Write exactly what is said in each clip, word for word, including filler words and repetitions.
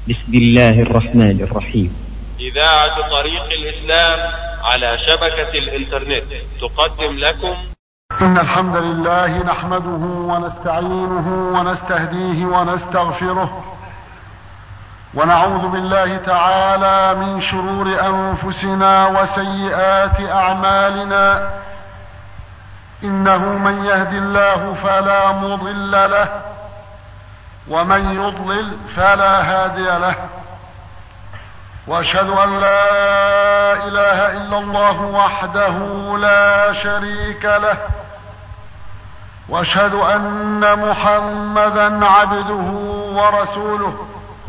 بسم الله الرحمن الرحيم. إذاعة طريق الإسلام على شبكة الإنترنت تقدم لكم إن الحمد لله نحمده ونستعينه ونستهديه ونستغفره ونعوذ بالله تعالى من شرور أنفسنا وسيئات أعمالنا. إنه من يهد الله فلا مضل له ومن يضلل فلا هادي له، وأشهد أن لا إله إلا الله وحده لا شريك له، وأشهد أن محمدا عبده ورسوله.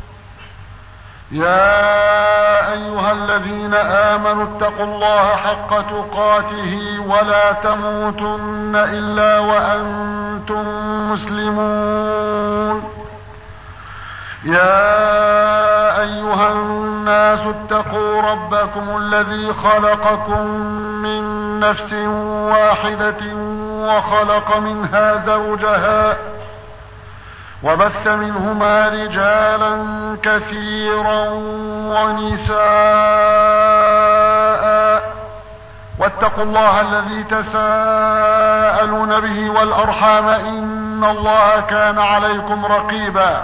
يا أيها الذين آمنوا اتقوا الله حق تقاته ولا تموتن إلا وأنتم مسلمون. يا أيها الناس اتقوا ربكم الذي خلقكم من نفس واحدة وخلق منها زوجها وبث منهما رجالا كثيرا ونساء، واتقوا الله الذي تساءلون به والأرحام إن الله كان عليكم رقيبا.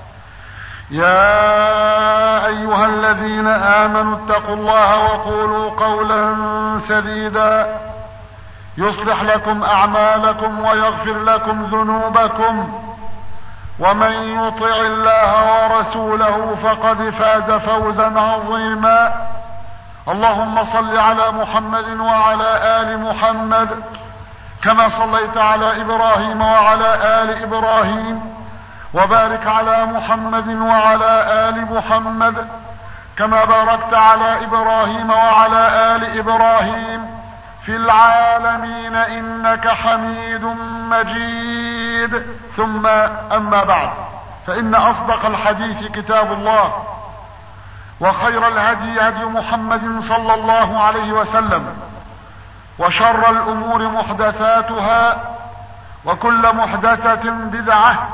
يا أيها الذين آمنوا اتقوا الله وقولوا قولا سديدا يصلح لكم أعمالكم ويغفر لكم ذنوبكم، ومن يطع الله ورسوله فقد فاز فوزا عظيما. اللهم صل على محمد وعلى آل محمد كما صليت على إبراهيم وعلى آل إبراهيم، وبارك على محمد وعلى آل محمد كما باركت على إبراهيم وعلى آل إبراهيم في العالمين إنك حميد مجيد. ثم أما بعد، فإن أصدق الحديث كتاب الله، وخير الهدي هدي محمد صلى الله عليه وسلم، وشر الأمور محدثاتها، وكل محدثة بدعة،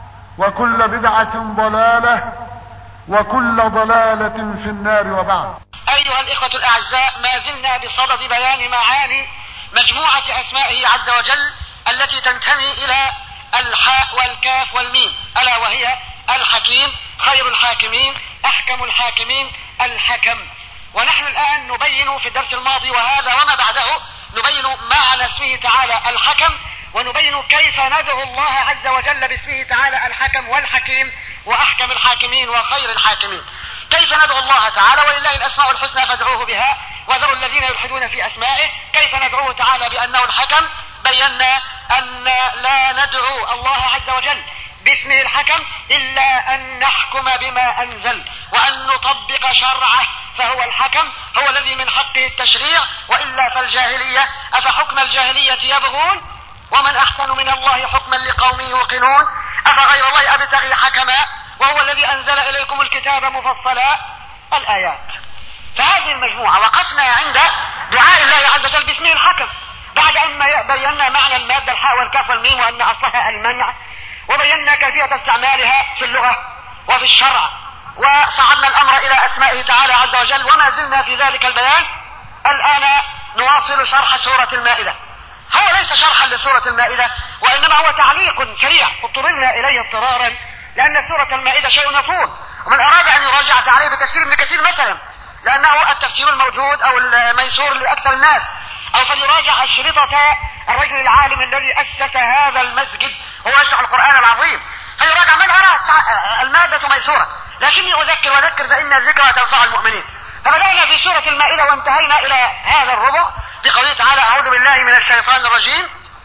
وكل بدعة ضلالة، وكل ضلالة في النار. وبعد، أيها الإخوة الأعزاء، ما زلنا بصدد بيان معاني مجموعة أسمائه عز وجل التي تنتمي إلى الحاء والكاف والميم، ألا وهي الحكيم، خير الحاكمين، أحكم الحاكمين، الحكم. ونحن الآن نبين في الدرس الماضي وهذا وما بعده نبين معنى اسمه تعالى الحكم، ونبين كيف ندعو الله عز وجل باسمه تعالى الحكم والحكيم وأحكم الحاكمين وخير الحاكمين. كيف ندعو الله تعالى؟ ولله الأسماء الحسنى فادعوه بها وذروا الذين يلحدون في أسمائه. كيف ندعوه تعالى بأنه الحكم؟ بينا أن لا ندعو الله عز وجل باسمه الحكم إلا أن نحكم بما أنزل وأن نطبق شرعه، فهو الحكم، هو الذي من حقه التشريع، وإلا فالجاهلية أفحكم الجاهلية يبغون ومن أحسن من الله حكما لقوم يوقنون أفغير الله أبتغي حكما وهو الذي أنزل إليكم الكتاب مفصلا الآيات. فهذه المجموعة وقفنا عند دعاء الله عز وجل باسمه الحكم بعد أن بينا معنى المادة الحاء والكاف والميم وأن أصلها المنع، وبينا كيفية استعمالها في اللغة وفي الشرع، وصعدنا الأمر إلى أسمائه تعالى عز وجل وما زلنا في ذلك البيان. الآن نواصل شرح سورة المائدة. هو ليس شرحا لسورة المائدة وإنما هو تعليق سريع اضطررنا إليه اضطرارا، لأن سورة المائدة شيء يطول، ومن أراد أن يراجع عليه بتفسير ابن كثير مثلا، لأنه التفسير الموجود أو الميسور لأكثر الناس، أو فليراجع أشرطة الرجل العالم الذي أسس هذا المسجد هو يشرح القرآن العظيم، فيراجع من أراد. المادة ميسورة، لكني أذكر وذكر فإن الذكرى تنفع المؤمنين. فبدأنا في سورة المائدة وانتهينا إلى هذا الربع بقوله تعالى: أعوذ بالله من الشيطان الرجيم.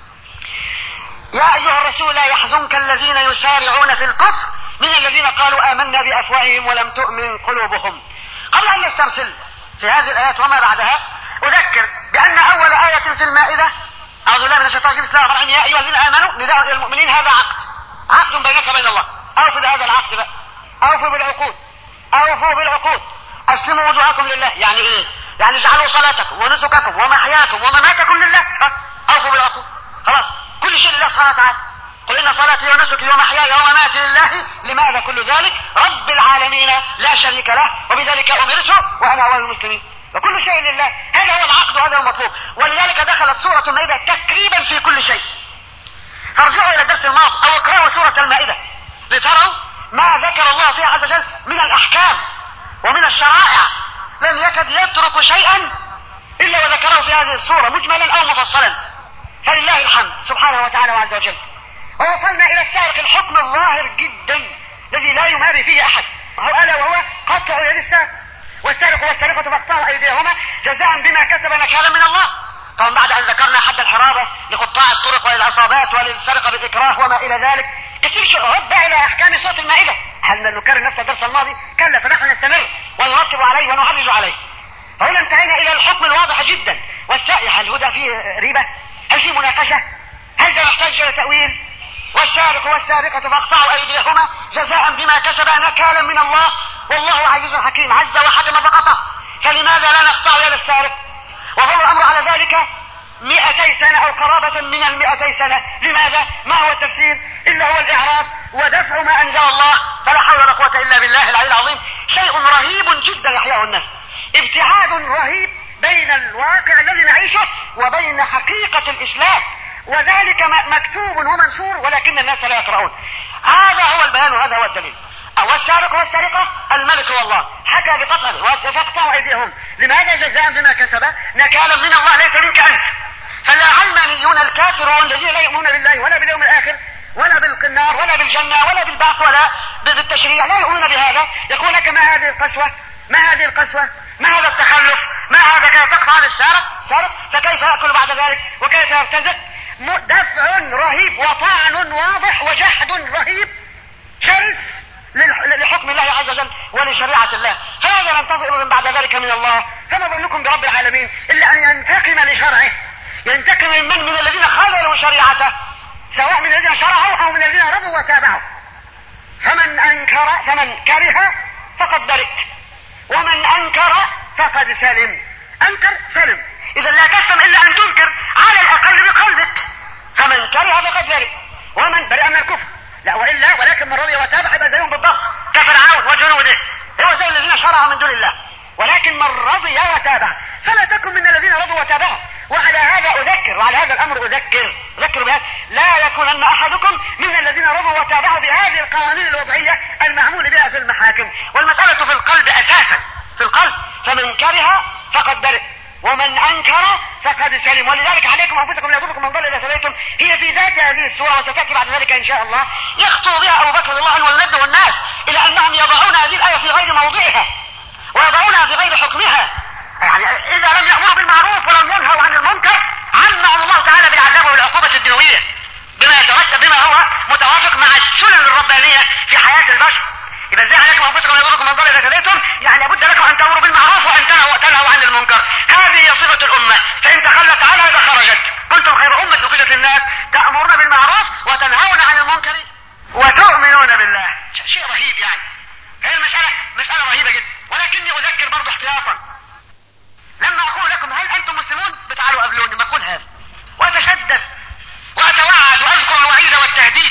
يا أيها الرسول لا يحزنك الذين يسارعون في الكفر من الذين قالوا آمنا بأفواههم ولم تؤمن قلوبهم. قبل أن نسترسل في هذه الآيات وما بعدها، أذكر بأن أول آية في المائدة أعوذ بالله من الشيطان الرجيم بسم الله الرحمن الرحيم يا أيها الذين آمنوا نداء إلى المؤمنين، هذا عقد عقد بينك وبين الله. أوفوا بهذا العقد بقى، أوفوا بالعقود، أوفوا بالعقود، أسلموا وجوهكم لله. يعني إيه؟ يعني اجعلوا صلاتكم ونسككم ومحياكم ومماتكم لله. أوفوا بالعقود، خلاص كل شيء لله سبحانه وتعالى. قل إن صلاتي ونسكي ومحياي ومماتي لله. لماذا كل ذلك؟ رب العالمين لا شريك له، وبذلك أمرت وأنا أول المسلمين، وكل شيء لله. هذا هو العقد وهذا هو المطلوب. ولذلك دخلت سورة المائدة تقريبا في كل شيء. فارجعوا إلى الدرس الماضي أو اقرأوا سورة المائدة لتروا ما ذكر الله فيها عز وجل من الأحكام ومن الشرائع. لم يكد يترك شيئا إلا وذكره في هذه السورة مجملا أو مفصلا، فلله الحمد سبحانه وتعالى وعز وجل. ووصلنا إلى السارق، الحكم الظاهر جدا الذي لا يماري فيه أحد، وهو ألا وهو قطع يد السارق. والسارق والسارقة فاقطعوا أيديهما جزاء بما كسب نكالا من الله. طبعا بعد أن ذكرنا حد الحرابة لقطاع الطرق وللعصابات وللسرقة بالإكراه وما إلى ذلك، كثير شيء رد إلى أحكام سورة المائدة. هل نكرر نفس الدرس الماضي؟ كلا، فنحن نستمر ونرتب عليه ونعرج عليه. فهنا انتهينا إلى الحكم الواضح جدا. والسائح هل هدى فيه ريبة؟ هل فيه مناقشة؟ هل ده محتاج إلى تأويل؟ والسارق والسارقة فاقطعوا أيديهما جزاء بما كسب نكالا من الله والله عزيز حكيم. عز وحكم فقطع، فلماذا لا نقطع يد السارق؟ وظل الأمر على ذلك مئتي سنة أو قرابة من المئتي سنة. لماذا؟ ما هو التفسير إلا هو الإعراض ودفع ما أنزل الله. فلا حول ولا قوة إلا بالله العلي العظيم. شيء رهيب جدا يحياه الناس، ابتعاد رهيب بين الواقع الذي نعيشه وبين حقيقة الإسلام، وذلك مكتوب ومنشور ولكن الناس لا يقرؤون. هذا هو البيان وهذا هو الدليل. أو السارق والسرقة الملك هو الله حكى بقطعه فاقطعوا أيديهم. لماذا؟ جزاء بما كسب نكالا من الله ليس منك أنت. فالعلمانيون الكافرون الذين لا يؤمنون بالله ولا باليوم الآخر ولا بالنار ولا بالجنة ولا بالبعث ولا بالتشريع، لا يؤمنون بهذا، يقول لك ما هذه القسوة، ما هذه القسوة، ما هذا التخلف، ما هذا كيف تقطع للسارق سارق فكيف يأكل بعد ذلك وكيف يرتزق. دفع رهيب وطعن واضح وجحد رهيب شرس لحكم الله عز وجل ولشريعة الله. فهذا ننتظر من بعد ذلك من الله. فما ظنكم برب العالمين إلا أن ينتقم لشرعه، ينتقم من من, من الذين خذلوا شريعته، سواء من الذين شرعوا أو من الذين رضوا وتابعوا. فمن أنكر فمن كره فقد برئ، ومن أنكر فقد سلم. أنكر سلم، إذا لا تسلم إلا أن تنكر على الأقل بقلبك. فمن كره فقد برئ، ومن برئ من الكفر. لا وإلا ولكن من رضي وتابع يبقى زيهم بالضبط كفرعون وجنوده، هو زي الذين شرعوا من دون الله. ولكن من رضي وتابع فلا تكن من الذين رضوا وتابعوا. وعلى هذا أذكر، وعلى هذا الأمر أذكر أذكر بهذا، لا يكونن أحدكم من الذين رضوا وتابعوا بهذه القوانين الوضعية المعمول بها في المحاكم. والمسألة في القلب أساسا، في القلب. فمن كره فقد برئ ومن أنكر فقد سلم. ولذلك عليكم أنفسكم لا يضركم من ضل إذا هديتم. هي في ذات هذه السورة وستأتي بعد ذلك إن شاء الله يخطو بها أبو بكر رضي الله عنه وينبه الناس إلى أنهم يضعون هذه الآية في غير موضعها ويضعونها في غير حكمها. يعني إذا لم يأمروا بالمعروف ولم ينهوا عن المنكر عمهم الله تعالى بالعذاب والعقوبة الدنيوية بما يترتب بما هو متوافق مع السنن الربانية في حياة البشر. إذا ازاي عليكم أنفسكم لا يضركم من ضل إذا هديتم، يعني لابد لكم أن تأمروا بالمعروف وأن تنهوا عن المنكر. هذه هي صفة الأمة، فإن تخلت عن هذا خرجت. كنتم خير أمة أخرجت للناس تأمرون بالمعروف وتنهون عن المنكر وتؤمنون بالله. شيء رهيب يعني. هي المسألة مسألة رهيبة جدا. ولكني أذكر برضو احتياطا لما أقول لكم هل أنتم مسلمون بتعالوا قبلوني ما أقول هذا وأتشدد وأتوعد وأذكر الوعيد والتهديد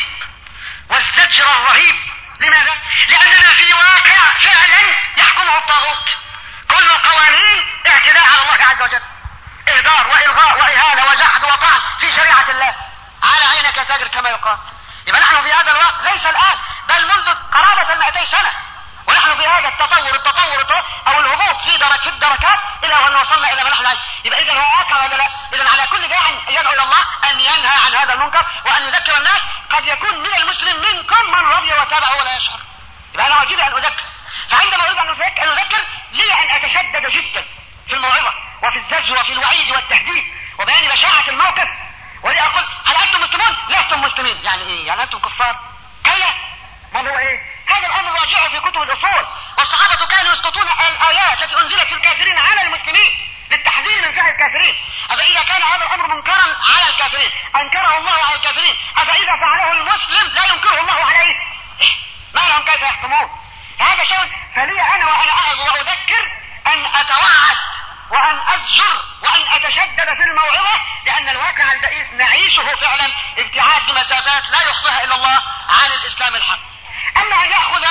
والزجر الرهيب. لماذا؟ لأننا في واقع فعلا يحكمه الطاغوت. كل القوانين اعتداء على الله عز وجل، إهدار وإلغاء وإهانة وجحد وطعن في شريعة الله. على عينك تاجر كما يقال. يبقى نحن في هذا الوقت ليس الآن بل منذ قرابة المئتي سنة، ونحن في هذا التطور التطور أو الهبوط في درك الدركات إلى أن وصلنا إلى ما نحن عليه. يبقى إذا هو واقع ولا لا؟ إذا على كل داع يدعو إلى الله أن ينهى عن هذا المنكر وأن يذكر الناس. قد يكون من المسلم منكم من رضي وتابع ولا يشعر. يبقى أنا واجبي أن أذكر. فعندما أريد أن أذكر لي أن أتشدد جدا في الموعظة وفي الزجر وفي الوعيد والتهديد وبيان بشاعة الموقف. ولي أقول هل أنتم مسلمون؟ لستم مسلمين. يعني إيه؟ يعني أنتم كفار؟ كلا. ما هو إيه؟ هذا الأمر راجعه في كتب الأصول. والصحابة كانوا يسقطون الآيات التي أنزلت في الكافرين على المسلمين للتحذير من فعل الكافرين. أفإذا كان هذا الأمر منكرا على الكافرين أنكره الله على الكافرين، أفإذا فعله المسلم لا ينكره الله عليه؟ ما لهم كيف يحكمون؟ هذا شيء. فلي أنا وأنا أعظ وأذكر أن أتوعد وأن أزجر وأن وتشدد في الموعظة، لأن الواقع البئيس نعيشه فعلا ابتعاد بمسافات لا يحصيها إلا الله عن الإسلام الحق. أما أن يأخذ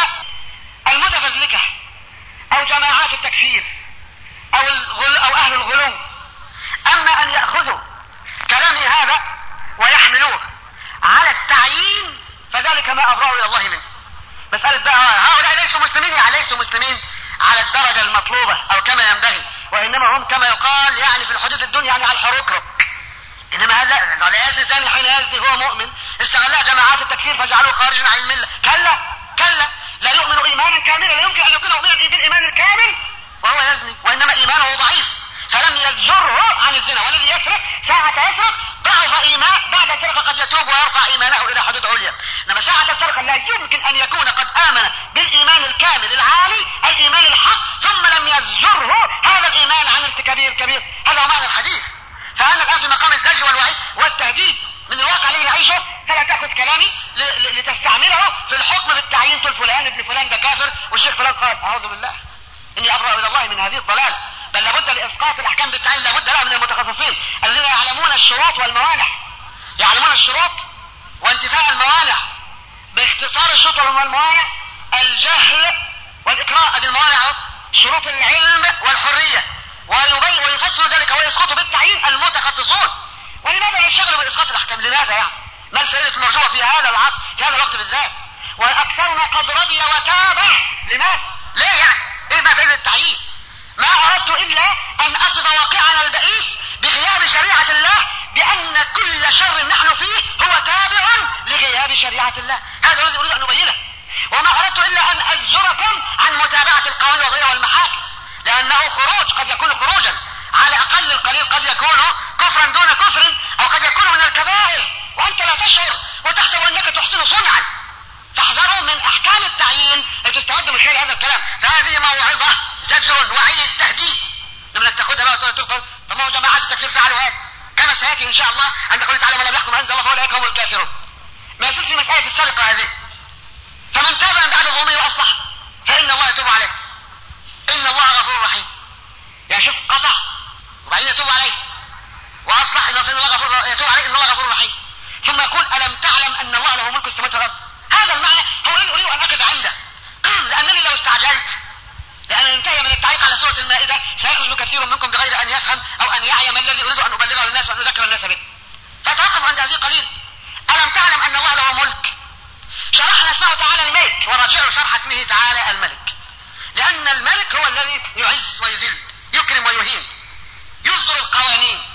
المتفزلكة أو جماعات التكفير أو, الغل أو أهل الغلو، أما أن يأخذوا كلامي هذا ويحملوه على التعيين فذلك ما أبرأ إلى الله منه. مسألة بقى هؤلاء ليسوا مسلمين، يعني ليسوا مسلمين على الدرجة المطلوبة أو كما ينبغي، وإنما هم كما يقال يعني في الحدود الدنيا يعني على الحروكرك. إنما هذا لا يزني زاني حين يزني هو مؤمن، استغلها جماعات التكفير فجعلوه خارجا عن الملة. كلا كلا، لا يؤمن إيمانا كاملا، لا يمكن أن يكون مؤمنا بالإيمان الكامل وهو يزني، وإنما إيمانه ضعيف فلم يزجره عن الزنا. والذي يسرق ساعة يسرق ضعف إيمان، بعد السرقة قد يتوب ويرفع إيمانه إلى حدود عليا. إنما ساعة السرقة لا يمكن أن يكون قد آمن بالإيمان الكامل العالي الإيمان الحق ثم لم يزجره هذا الإيمان عن ارتكابه الكبير. هذا هو معنى الحديث. فأنا الآن في مقام الزجر والوعيد والتهديد من الواقع الذي نعيشه، فلا تأخذ كلامي لتستعمله في الحكم بالتعيين. تقول فلان ابن فلان ده كافر والشيخ فلان قال أعوذ بالله إني أبرأ إلى الله من هذه الضلال. بل لابد لإسقاط الأحكام بالتعيين لابد لها من المتخصصين الذين يعلمون الشروط والموانع، يعلمون الشروط وانتفاء الموانع. باختصار الشروط والموانع الجهل والإكراه، هذه الموانع شروط العلم والحرية، ويبين ويفسر ذلك ويسقط بالتعيين المتخصصون. ولماذا يشتغلوا بإسقاط الأحكام؟ لماذا يعني؟ ما الفائدة المرجوة في هذا العصر في هذا الوقت بالذات؟ وأكثرنا قد رضي وتابع. لماذا؟ ليه يعني؟ إيه ما فائدة التعيين؟ ما أردت إلا أن أصف واقعنا البئيس بغياب شريعة الله، بأن كل شر نحن فيه هو تابع لغياب شريعة الله. هذا الذي أريد أن أبينه. وما أردت إلا أن أزجركم عن متابعة القوانين الوضعية والمحاكم، لأنه خروج قد يكون خروجا على أقل القليل، قد يكون كفرا دون كفر، أو قد يكون من الكبائر وأنت لا تشعر وتحسب أنك تحسن صنعا. فاحذروا من أحكام التعيين لتستعد من خلال هذا الكلام. فهذه موعظة زجر وعي تهديد. لما تاخذها بقى وتقول تقول طب ما هو جماعة التكفير فعلوا هذا، كما سيأتي إن شاء الله أن تقول تعالى من لم يحكم أنزل الله فأولئك هم الكافرون. ما يصير في مسألة السرقة هذه، فمن تاب من بعد ظلمه وأصلح فإن الله يتوب عليه، إن الله غفور رحيم. يعني شوف قطع وبعدين يتوب عليه وأصلح إن الله غفور يتوب عليه إن الله غفور رحيم، ثم يقول ألم تعلم أن الله له ملك السماوات والأرض. هذا المعنى هو الذي أريد أن أقف عنده، لأنني لو استعجلت لأن ننتهي من التعليق على سورة المائدة سيخرج كثير منكم بغير أن يفهم أو أن يعي ما الذي أريد أن أبلغه للناس وأن أذكر الناس به. فتوقف عند هذه قليل. ألم تعلم أن الله له ملك. شرحنا اسمه تعالى الملك، وراجعوا شرح اسمه تعالى الملك، لأن الملك هو الذي يعز ويذل، يكرم ويهين، يصدر القوانين،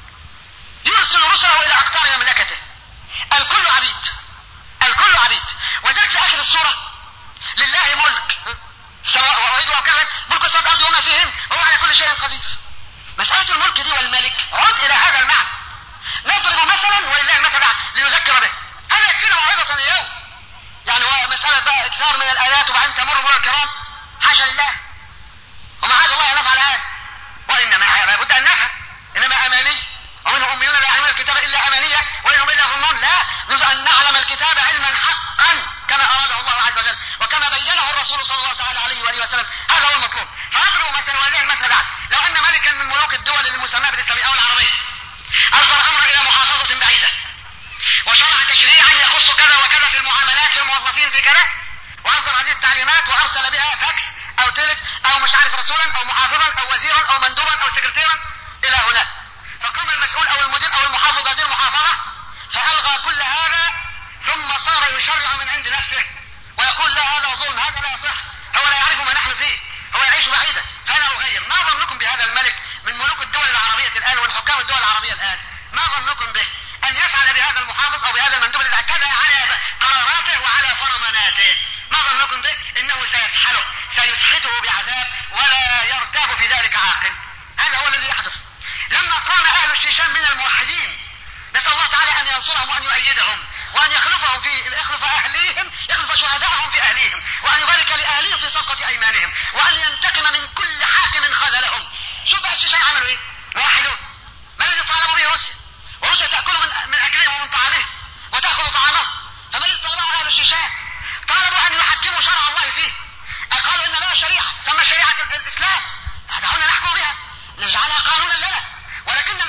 يرسل رسله إلى أقطار مملكته. الكل عبيد، الكل عبيد. وذلك في آخر السورة لله ملك سواء وأريد وكذا ملك السماوات والأرض وما فيهن وهو على كل شيء قدير. مسألة الملك دي والملك عد إلى هذا المعنى. نضرب مثلا ولله المثل لنذكر به. هل يكفينا موعظة اليوم؟ يعني هو مسألة بقى إكثار من الآيات وبعدين تمر مرور الكرام؟ حاشا لله، ومعاذ الله أن نفعل هذا. وإنما لابد أن نفعل، إنما أماني، ومنهم أميون لا يعلمون الكتاب إلا أمانية وإنهم إلا يظنون. لا، نريد أن نعلم الكتاب علما حقا كما أراده الله عز وجل وكما بينه الرسول صلى الله تعالى عليه وآله وسلم. هذا هو المطلوب. فأضرب مثلا ولله المثل بعد. لو أن ملكا من ملوك الدول المسماة بالإسلامية أو العربية أصدر أمرا إلى محافظة بعيدة وشرع تشريعا يخص كذا وكذا في المعاملات في الموظفين في كذا، وأصدر هذه التعليمات وأرسل بها فاكس أو تلك أو مش عارف رسولا أو محافظا أو وزيرا أو مندوبا أو سكرتيرا إلى هناك، فقام المسؤول أو المدير أو المحافظ هذه المحافظة فألغى كل هذا ثم صار يشرع من عند نفسه ويقول لا هذا ظلم، هذا لا يصح، هو لا يعرف ما نحن فيه، هو يعيش بعيدا، فأنا أغير. ما ظنكم بهذا الملك من ملوك الدول العربية الآن ومن حكام الدول العربية الآن؟ ما ظنكم به أن يفعل بهذا المحافظ أو بهذا المندوب الذي اعتدى على قراراته وعلى فرماناته؟ ما ظنكم به؟ إنه سيسحله، سيسحته بعذاب ولا يرتاب في ذلك عاقل. هذا هو الذي يحدث. لما قام أهل الشيشان من الموحدين نسأل الله تعالى أن ينصرهم وأن يؤيدهم وأن يخلفهم في يخلف أهليهم، يخلف شهداءهم في أهليهم، وأن يبارك لأهليهم في صفقة أيمانهم، وأن ينتقم من كل حاكم خذلهم. شوف بقى الشيشان عملوا إيه؟ موحدون. ما الذي طالبوا به روسيا؟ وروسيا تأكل من من أكلهم ومن طعامهم وتأخذ طعامهم. فما الذي طلبه أهل الشيشان؟ طالبوا أن يحكموا شرع الله فيه. قالوا إن لنا شريعة ثم شريعة الإسلام دعونا نحكم بها نجعلها قانونا لنا، ولكن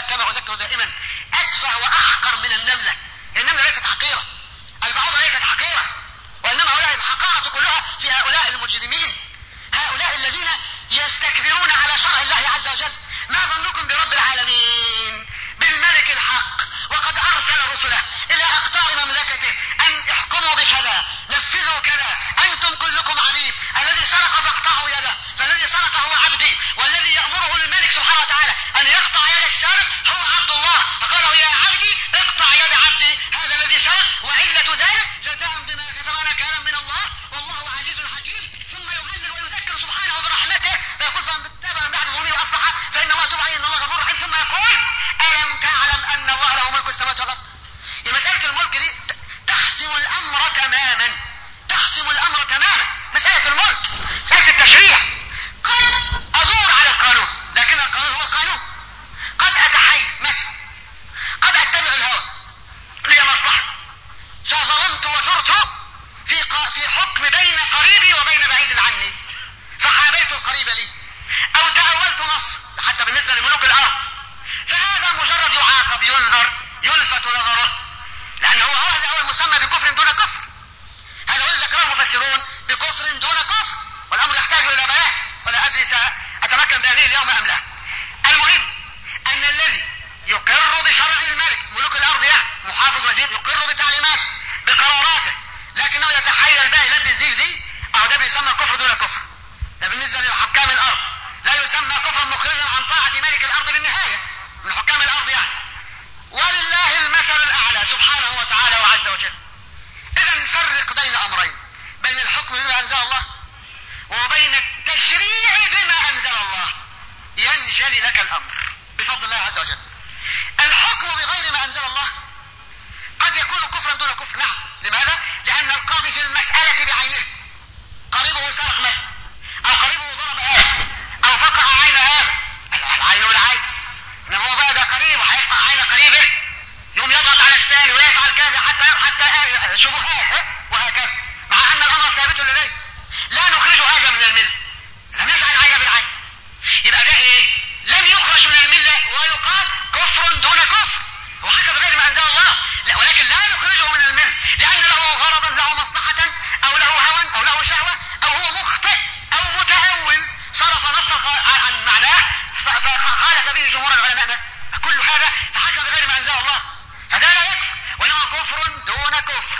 كما اذكر دائما اتفه واحقر من النمله. النمله ليست حقيره، البعوضه ليست حقيره، وانما هؤلاء الحقاره كلها في هؤلاء المجرمين، هؤلاء الذين يستكبرون على شرع الله عز وجل. ما ظنكم برب العالمين بالملك الحق وقد ارسل رسله الى اقطار مملكته ان احكموا بكذا، نفذوا كذا، انتم كلكم عبيد، الذي سرق فاقطعوا يده، فالذي سرق هو عبدي، والذي يامره الملك سبحانه وتعالى ان يقطع يد السارق هو عبد الله، فقالوا يا عبدي اقطع يد عبدي هذا الذي سرق، وعله ذلك جزاء بما كتب نكالا من الله والله عزيز حكيم. ثم يهلل ويذكر سبحانه برحمته فيقول فمن تاب من بعد ظلمه واصلح فان الله تاب عليه ان الله غفور رحيم. ثم يقول الم تعلم ان الله له ملك السماوات والارض. مسألة الملك دي تحسم الامر تماما، تحسم الامر تماما. مسألة الملك مسألة التشريع. قد ادور على القانون لكن القانون هو القانون. قد اتحيل مثلا، قد اتبع الهوى لي مصلحة فظلمت وجرت في في حكم بين قريبي وبين بعيد عني فحابيت القريب لي، او تأولت نص حتى بالنسبة لملوك الارض، فهذا مجرد يعاقب ينذر يلفت نظره، لانه هو هذا هو المسمى بكفر دون كفر. هذا هو ذكره المفسرون بكفر دون كفر، والامر يحتاج الى بيان ولا ادري ساتمكن بهذه اليوم ام لا. المهم ان الذي يقر بشرع الملك ملوك الارض يعني محافظ وزير يقر بتعليماته بقراراته لكنه يتحايل بقى يلبس دي في دي، او ده بيسمى كفر دون كفر. ده بالنسبه لحكام الارض لا يسمى كفرا مخرجا عن طاعه ملك الارض بالنهايه من حكام الارض يعني. ولله المثل الاعلى سبحانه وتعالى وعز وجل. اذا نفرق بين امرين، بين الحكم بما انزل الله وبين التشريع بما انزل الله، ينجلي لك الامر بفضل الله عز وجل. الحكم بغير ما انزل الله قد يكون كفرا دون كفر، نعم. لماذا؟ لان القاضي في المسألة بعينه قريبه سرق مثلا، او قريبه ضرب هذا، او فقع عين هذا، العين والعين، انما هو بقى ده قريب وهيفقع عين قريبه يوم يضغط على الثاني ويفعل كذا حتى حتى شبهات وهكذا، مع ان الامر ثابت لديه. لا نخرج هذا من المله، لم يجعل عين بالعين، يبقى ده ايه؟ لم يخرج من المله ويقال كفر دون كفر وحكم بغير ما انزل الله. لا، ولكن لا نخرجه من المله لان له غرضا، له مصلحه، او له هوى، او له شهوه، او هو مخطئ او متأول صرف نص عن معناه فخالف به جمهور العلماء، كل هذا فحكم بغير ما انزل الله، هذا لا يكفر وانما كفر دون كفر.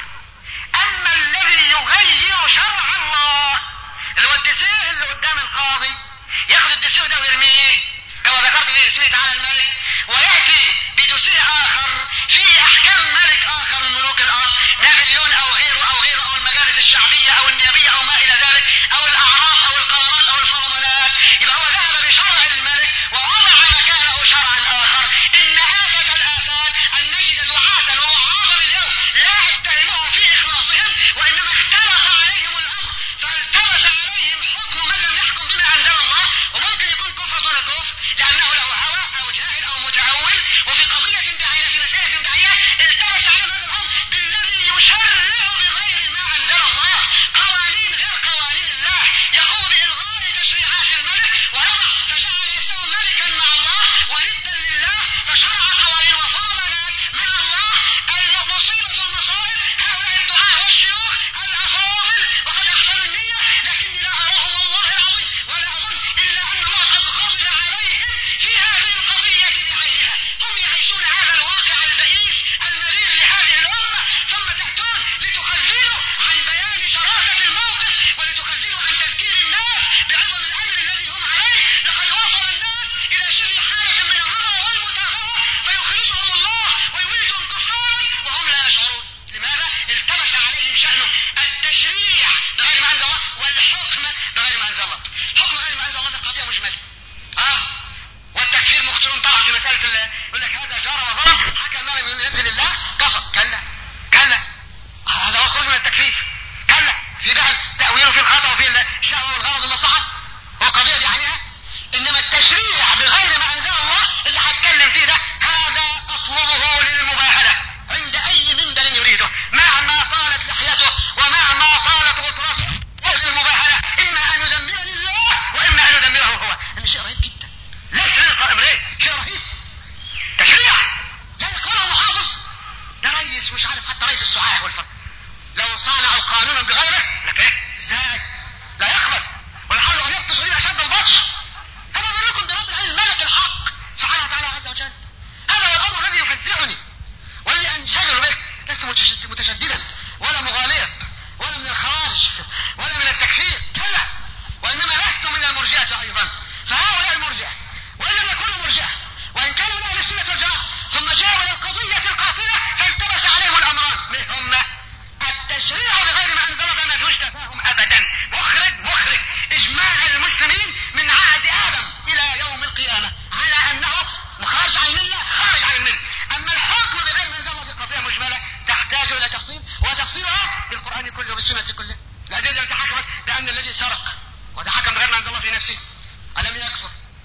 اما الذي يغير شرع الله اللي هو الدسيه اللي قدام القاضي، ياخذ الدسيه ده ويرميه كما ذكرت في اسمه تعالى الملك، وياتي بدسيه اخر في احكام ملك اخر من ملوك الارض، نابليون او غيره او غيره او المجالس الشعبيه او النيابيه او ما الى ذلك، او الاعراف او القرارات او الفرمانات، يبقى هو ذهب بشرع الملك ووضع مكانه شرعا اخر. ان آفة الآفات ان نجد دعاة ووعاظا اليوم لا اتهمهم في اخلاصهم، وانما اختلط عليهم الامر فالتبس عليهم حكم من لم يحكم بما انزل الله، وممكن يكون كفر دون كفر لانه له هوى او جاهل او متأول، وفي قضية داعية في مسألة داعية التبس عليهم هذا الامر بالذي يشرع بغير ما انزل الله، قوانين غير قوانين الله، يقوم بإلغاء تشريعات الملك ويضع فجعل نفسه ملكا مع الله وندا لله فشرع قوانين وفرمانات مع الله. المصيبة المصائب هؤلاء الدعاة والشيوخ الافاضل وقد احسنوا النية، لكني لا اراهم والله العظيم ولا اظن الا ان الله قد غضب عليهم في هذه القضية بعينها. هم يعيشون هذا الواقع البئيس المرير لهذه الامة، ثم تأتون لتخذلوا عن بيان شراسة الموقف ولتخذلوا عن تذكير الناس بعظم الامر الذي هم عليه. لقد وصل الناس الى شبه حالة من الرضا والمتابعة فيخرجهم الله ويولدهم كفارا وهم لا يشعرون. لماذا؟ التبس عليهم شأن التشريع بغير ما انزل الله والحكم بغير ما انزل الله. حكم غير ما انزل الله ده قضية مجملة، اه والتكفير مختلف طبعا في مسألة الله، يقول لك هذا جار وظلم حكم ما لم ينزل الله كفر. كلا كلا، هذا هو الخروج من التكفير. كلا، في بقى تأويله في الخطأ وفي الشهوة والغرض والمصلحة والقضية دي عنها. انما التشريع بغير ما انزل الله اللي هتكلم فيه ده هذا اطلبه للمباهلة عند اي منبر يريده مهما طالت لحيته ومهما طالت غطرته، للمباهلة اما ان يدمرني الله واما ان يدمره هو. هذا شيء رهيب جدا، ليس للقائم رهيب، شيء رهيب. عايز السعاه والفرق. لو صانعوا قانونا بغيره لك ايه ازاي لا يقبل ويحاولوا ان يبطشوا به اشد البطش. فما ظنكم برب العالمين الملك الحق سبحانه وتعالى عز وجل. هذا هو الامر الذي يفزعني والذي انشغل به. لست متشددا ولا مغاليا ولا من الخوارج ولا من التكفير، كلا، وانما لست من المرجئه ايضا. فهؤلاء المرجئه وان لم يكونوا مرجئه وان كانوا من اهل السنه والجماعه ثم جاءوا الى القضيه القاتله فالتبس عليهم الامران. من هم التشريع بغير ما انزل الله ما فيهوش تفاهم ابدا، مخرج مخرج اجماع المسلمين من عهد ادم الى يوم القيامه على انه مخرج عن المله خارج عن المله. اما الحكم بغير ما انزل الله في قضيه مجمله تحتاج الى تفصيل، وتفصيلها بالقران كله بالسنه كلها. الادله التي حكمت بان الذي سرق وده حكم بغير ما انزل الله في نفسه الم يكفر،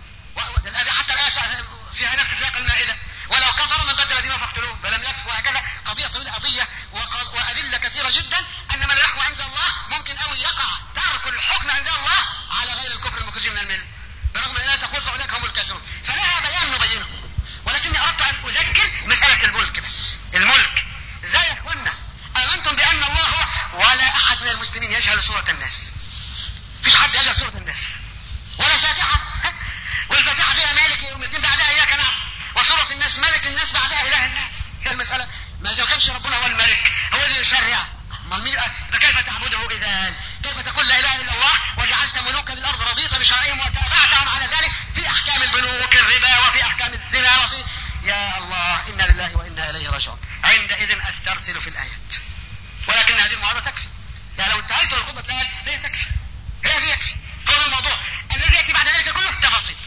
حتى الايه فيها نفس سياق المائده ولو كفر من بدل دينه فاقتلوه فلم يكفر، وهكذا قضيه طويله قضيه وادله كثيره جدا ان من يحكم انزل الله ممكن او يقع ترك الحكم انزل الله على غير الكفر المخرج من المله، برغم ان لا تقول فاولئك هم الكافرون. فلها بيان نبينه، ولكني اردت ان اذكر مساله الملك بس. الملك ازاي يا اخوانا؟ امنتم بان الله هو، ولا احد من المسلمين يجهل سوره الناس. مفيش حد يجهل سوره الناس ولا الفاتحه، والفاتحه فيها مالك يوم الدين بعدها اياك نعبد، وسوره الناس ملك الناس بعدها اله الناس. هي المساله ما اذا كانش ربنا هو الملك هو اللي يشرع، فكيف تعبده اذا؟ كيف تقول لا اله الا الله وجعلت ملوكا للارض رضيت بشرعهم وتابعتهم على ذلك في احكام البنوك الربا وفي احكام الزنا وفي يا الله انا لله وانا اليه راجعون. عندئذ استرسل في الايات، ولكن هذه المعارضه تكفي. يعني لو انتهيت الخطبه الايات هي تكفي، هي دي يكفي. هو الموضوع الذي ياتي بعد ذلك كله تفاصيل.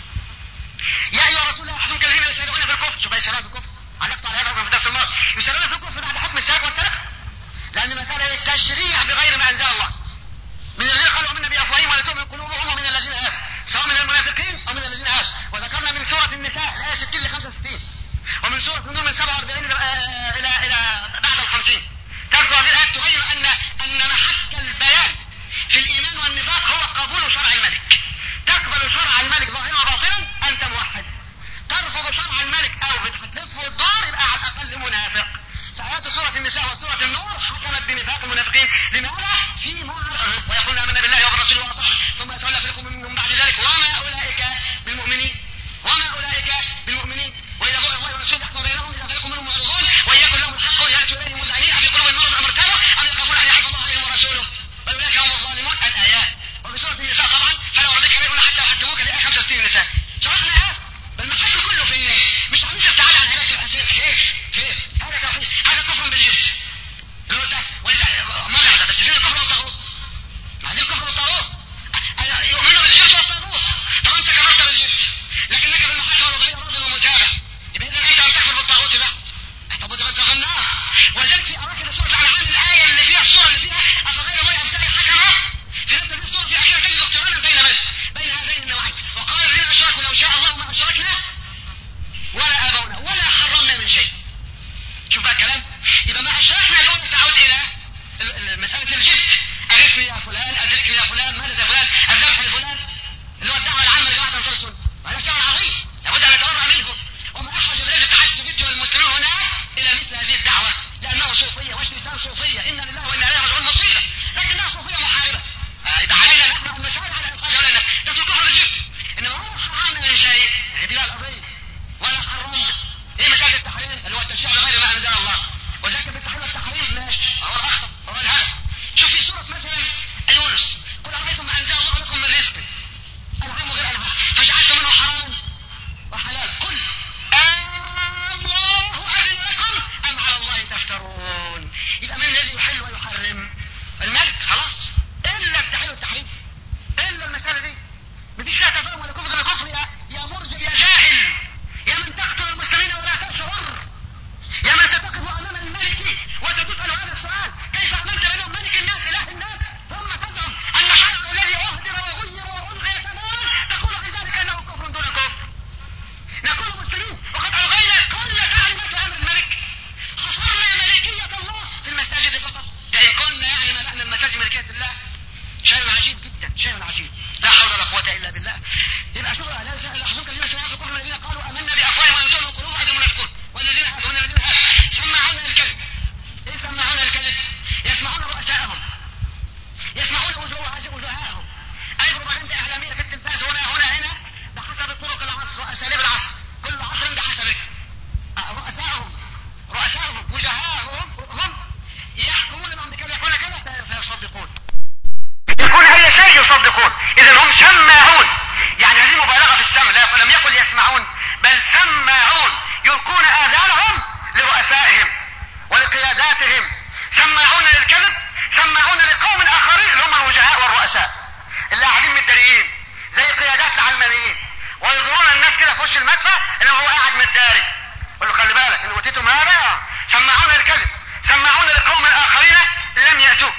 يا ايها الرسول لا احدث الذين يسارعون في الكفر. شوف يسارعون في الكفر، علقت على هذا في الدرس الماضي. يسارعون في الكفر بعد حكم السرقه والسرقه، لان مساله التشريع بغير ما انزل الله. من الذين قالوا امنا بافواههم ولا تؤمن قلوبهم ومن الذين هادوا، سواء من المنافقين او من الذين هادوا. وذكرنا من سوره النساء الايه ستين ل خمسة وستين، ومن سوره النور من سبعة وأربعين الى الى بعد الخمسين، تذكر أوتيتم هذا سمعون الكذب، سمعون لقوم آخرين لم يأتوك.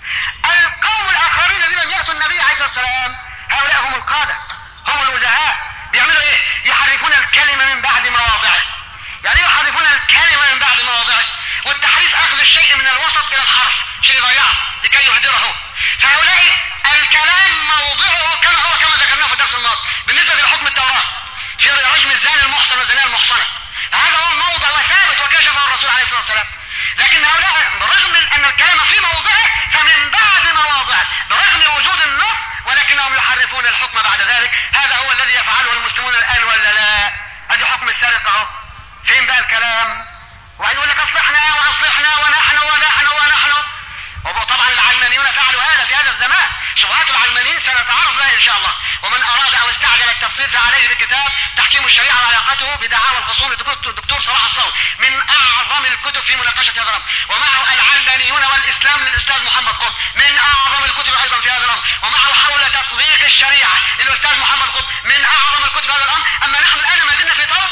القوم الآخرين الذين لم يأتوا النبي عليه الصلاة والسلام هؤلاء هم القادة، هم الوجهاء. بيعملوا ايه؟ يحرفون الكلمة من بعد مواضعه. يعني يحرفون الكلمة من بعد مواضعه، والتحريف أخذ الشيء من الوسط إلى الحرف، شيء ضيعه لكي يهدره. فهؤلاء الكلام موضعه كما هو كما ذكرناه في الدرس الماضي بالنسبة لحكم التوراة في رجم الزاني المحصن والزانية المحصنة، هذا هو الموضع وثابت وكشفه الرسول عليه الصلاة والسلام. لكن هؤلاء بالرغم من أن الكلام في موضعه فمن بعد مواضعه برغم وجود النص، ولكنهم يحرفون الحكم بعد ذلك. هذا هو الذي يفعله المسلمون الآن ولا لا؟ ادي حكم السرقة اهو. فين بقى الكلام؟ وبعدين يقول لك اصلحنا واصلحنا ونحن ونحن ونحن. وطبعا العلمانيون فعلوا هذا في هذا الزمان. شبهات العلمانيين سنتعرض لها ان شاء الله، ومن اراد او استعجل التفصيل فعليه بكتاب تحكيم الشريعة وعلاقته بدعاوى الخصوم للدكتور صلاح الصاوي، من اعظم الكتب في مناقشة هذا الامر. ومعه العلمانيون والاسلام للاستاذ محمد قطب، من اعظم الكتب ايضا في هذا الامر. ومعه حول تطبيق الشريعة للاستاذ محمد قطب، من اعظم الكتب في هذا الامر. اما نحن الان ما زلنا في طور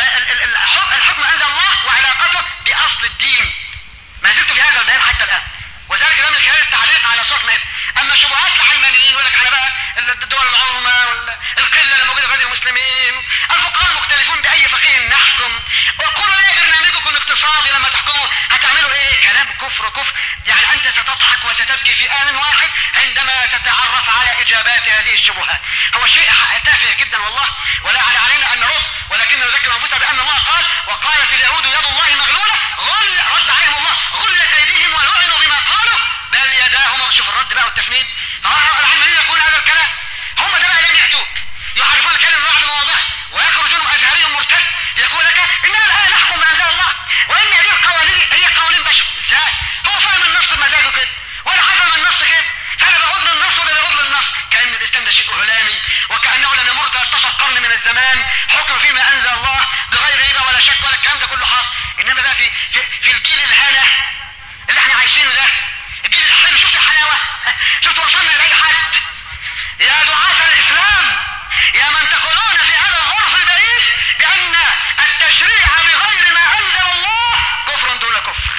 الحكم انزل الله وعلاقته باصل الدين، ما زلت في هذا البيان حتى الان، وذلك ده من خلال التعليق على سورة مائدة. اما شبهات العلمانيين يقول لك على بقى الدول العظمى والقله اللي موجوده في هذه المسلمين، الفقهاء المختلفون باي فقيه نحكم، وقولوا ايه برنامجكم الاقتصادي لما تحكموا هتعملوا ايه؟ كلام كفر كفر. يعني انت ستضحك وستبكي في ان واحد عندما تتعرف على اجابات هذه الشبهات. هو شيء تافه جدا والله، ولا علينا ان نرد، ولكن نذكر انفسنا بان الله قال وقالت اليهود يد الله مغلوله، غل رد عليهم الله غلت ايديهم ولعنوا بما قالوا بل يداهم. شوف الرد بقى والتفنيد. العلمانيين يقول هذا الكلام، هم ده بقى لم يأتوك، يحرفون الكلمة بعد مواضعه، ويخرجون ازهري مرتد يقول لك اننا الان نحكم بانزال الله، وان هذه القوانين هي قوانين بشر. ازاي؟ هو فاهم النص بمزاجه كده ولا حفظ النص كده، فانا بغض للنص وده بغض للنص، كأن الاسلام ده شيء هلامي، وكأنه لم يمر ثلاثة عشر قرن من الزمان حكم فيما انزل الله بغير ريبه ولا شك ولا الكلام ده كله حاصل. انما بقى في في, في الجيل الهنا اللي احنا عايشينه ده، الجيل الحلو، شفت الحلاوه؟ شفت وصلنا لاي حد؟ يا دعاة الاسلام، يا من تقولون في هذا العرف البئيس بان التشريع بغير ما انزل الله كفر دون كفر،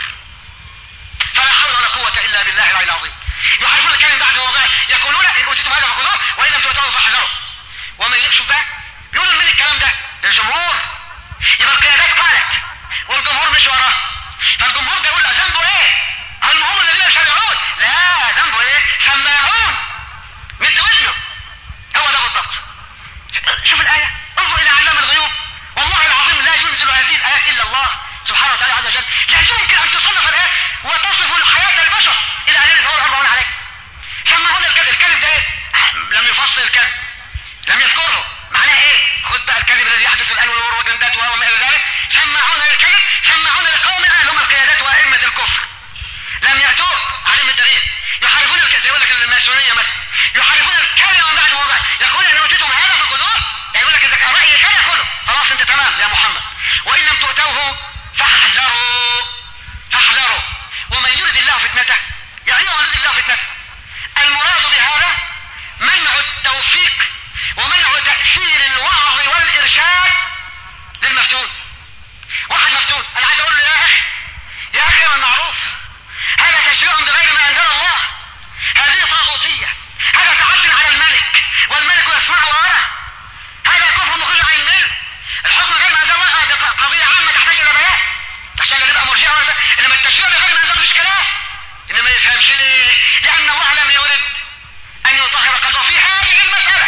فلا حول ولا قوة الا بالله العلي العظيم. يحرفون الكلمة بعد مواضعه، يقولون ان اوتيتم هذا فخذوه وان لم تؤتوه فاحذروا. ومن يكشف بقى بيقولوا من الكلام ده للجمهور، يبقى القيادات قالت والجمهور مش وراه، فالجمهور ده يقول له ذنبه ايه؟ هم هم الذين يشرعون؟ لا، ذنبه ايه؟ سماعون مد ودنه. هو ده بالضبط. شوف الآية، انظر إلى علام الغيوب، والله العظيم لا ينزل هذه الآيات إلا الله سبحانه وتعالى عز وجل. لا يمكن أن تصنف الآيات وتصف حياة البشر إلى أن ينزل الأربعون عليك. سمعون الكذب، الكذب ده إيه؟ لم يفصل الكذب، لم يذكره معناه إيه؟ خد بقى الكذب الذي يحدث الآن والوردندات وما إلى ذلك. سمعون الكذب، سمعون لقوم الآن هم القيادات وأئمة الكفر لم يأتوه عليهم الدليل. يحرفون الكلمة، يقول لك الماسونية مثلا، يحرفون الكلمة من بعد مواضعه، يقول ان اوتيتم هذا فخذوه، يعني يقول لك اذا كان رأيي كان ياخذه، خلاص انت تمام يا محمد، وان لم تؤتوه فاحذروا فاحذروا. ومن يرد الله فتنته، يعني ايه يرد الله فتنته؟ المراد بهذا منع التوفيق ومنع تأثير الوعظ والارشاد للمفتون. واحد مفتون انا عايز اقول له يا اخي يا اخي من معروف، هذا تشريع بغير ما انزل الله، هذه طاغوتية، هذا تعد على الملك والملك يسمع ويرى، هذا كفر مخرج عن الملك، الحكم غير ما انزل الله هذه قضية عامة تحتاج الى بيان عشان لا نبقى مرجئة ولا. انما التشريع بغير ما انزل مش كلام، انما ما يفهمش ليه؟ لان الله لم يرد ان يطهر قلبه في هذه المسألة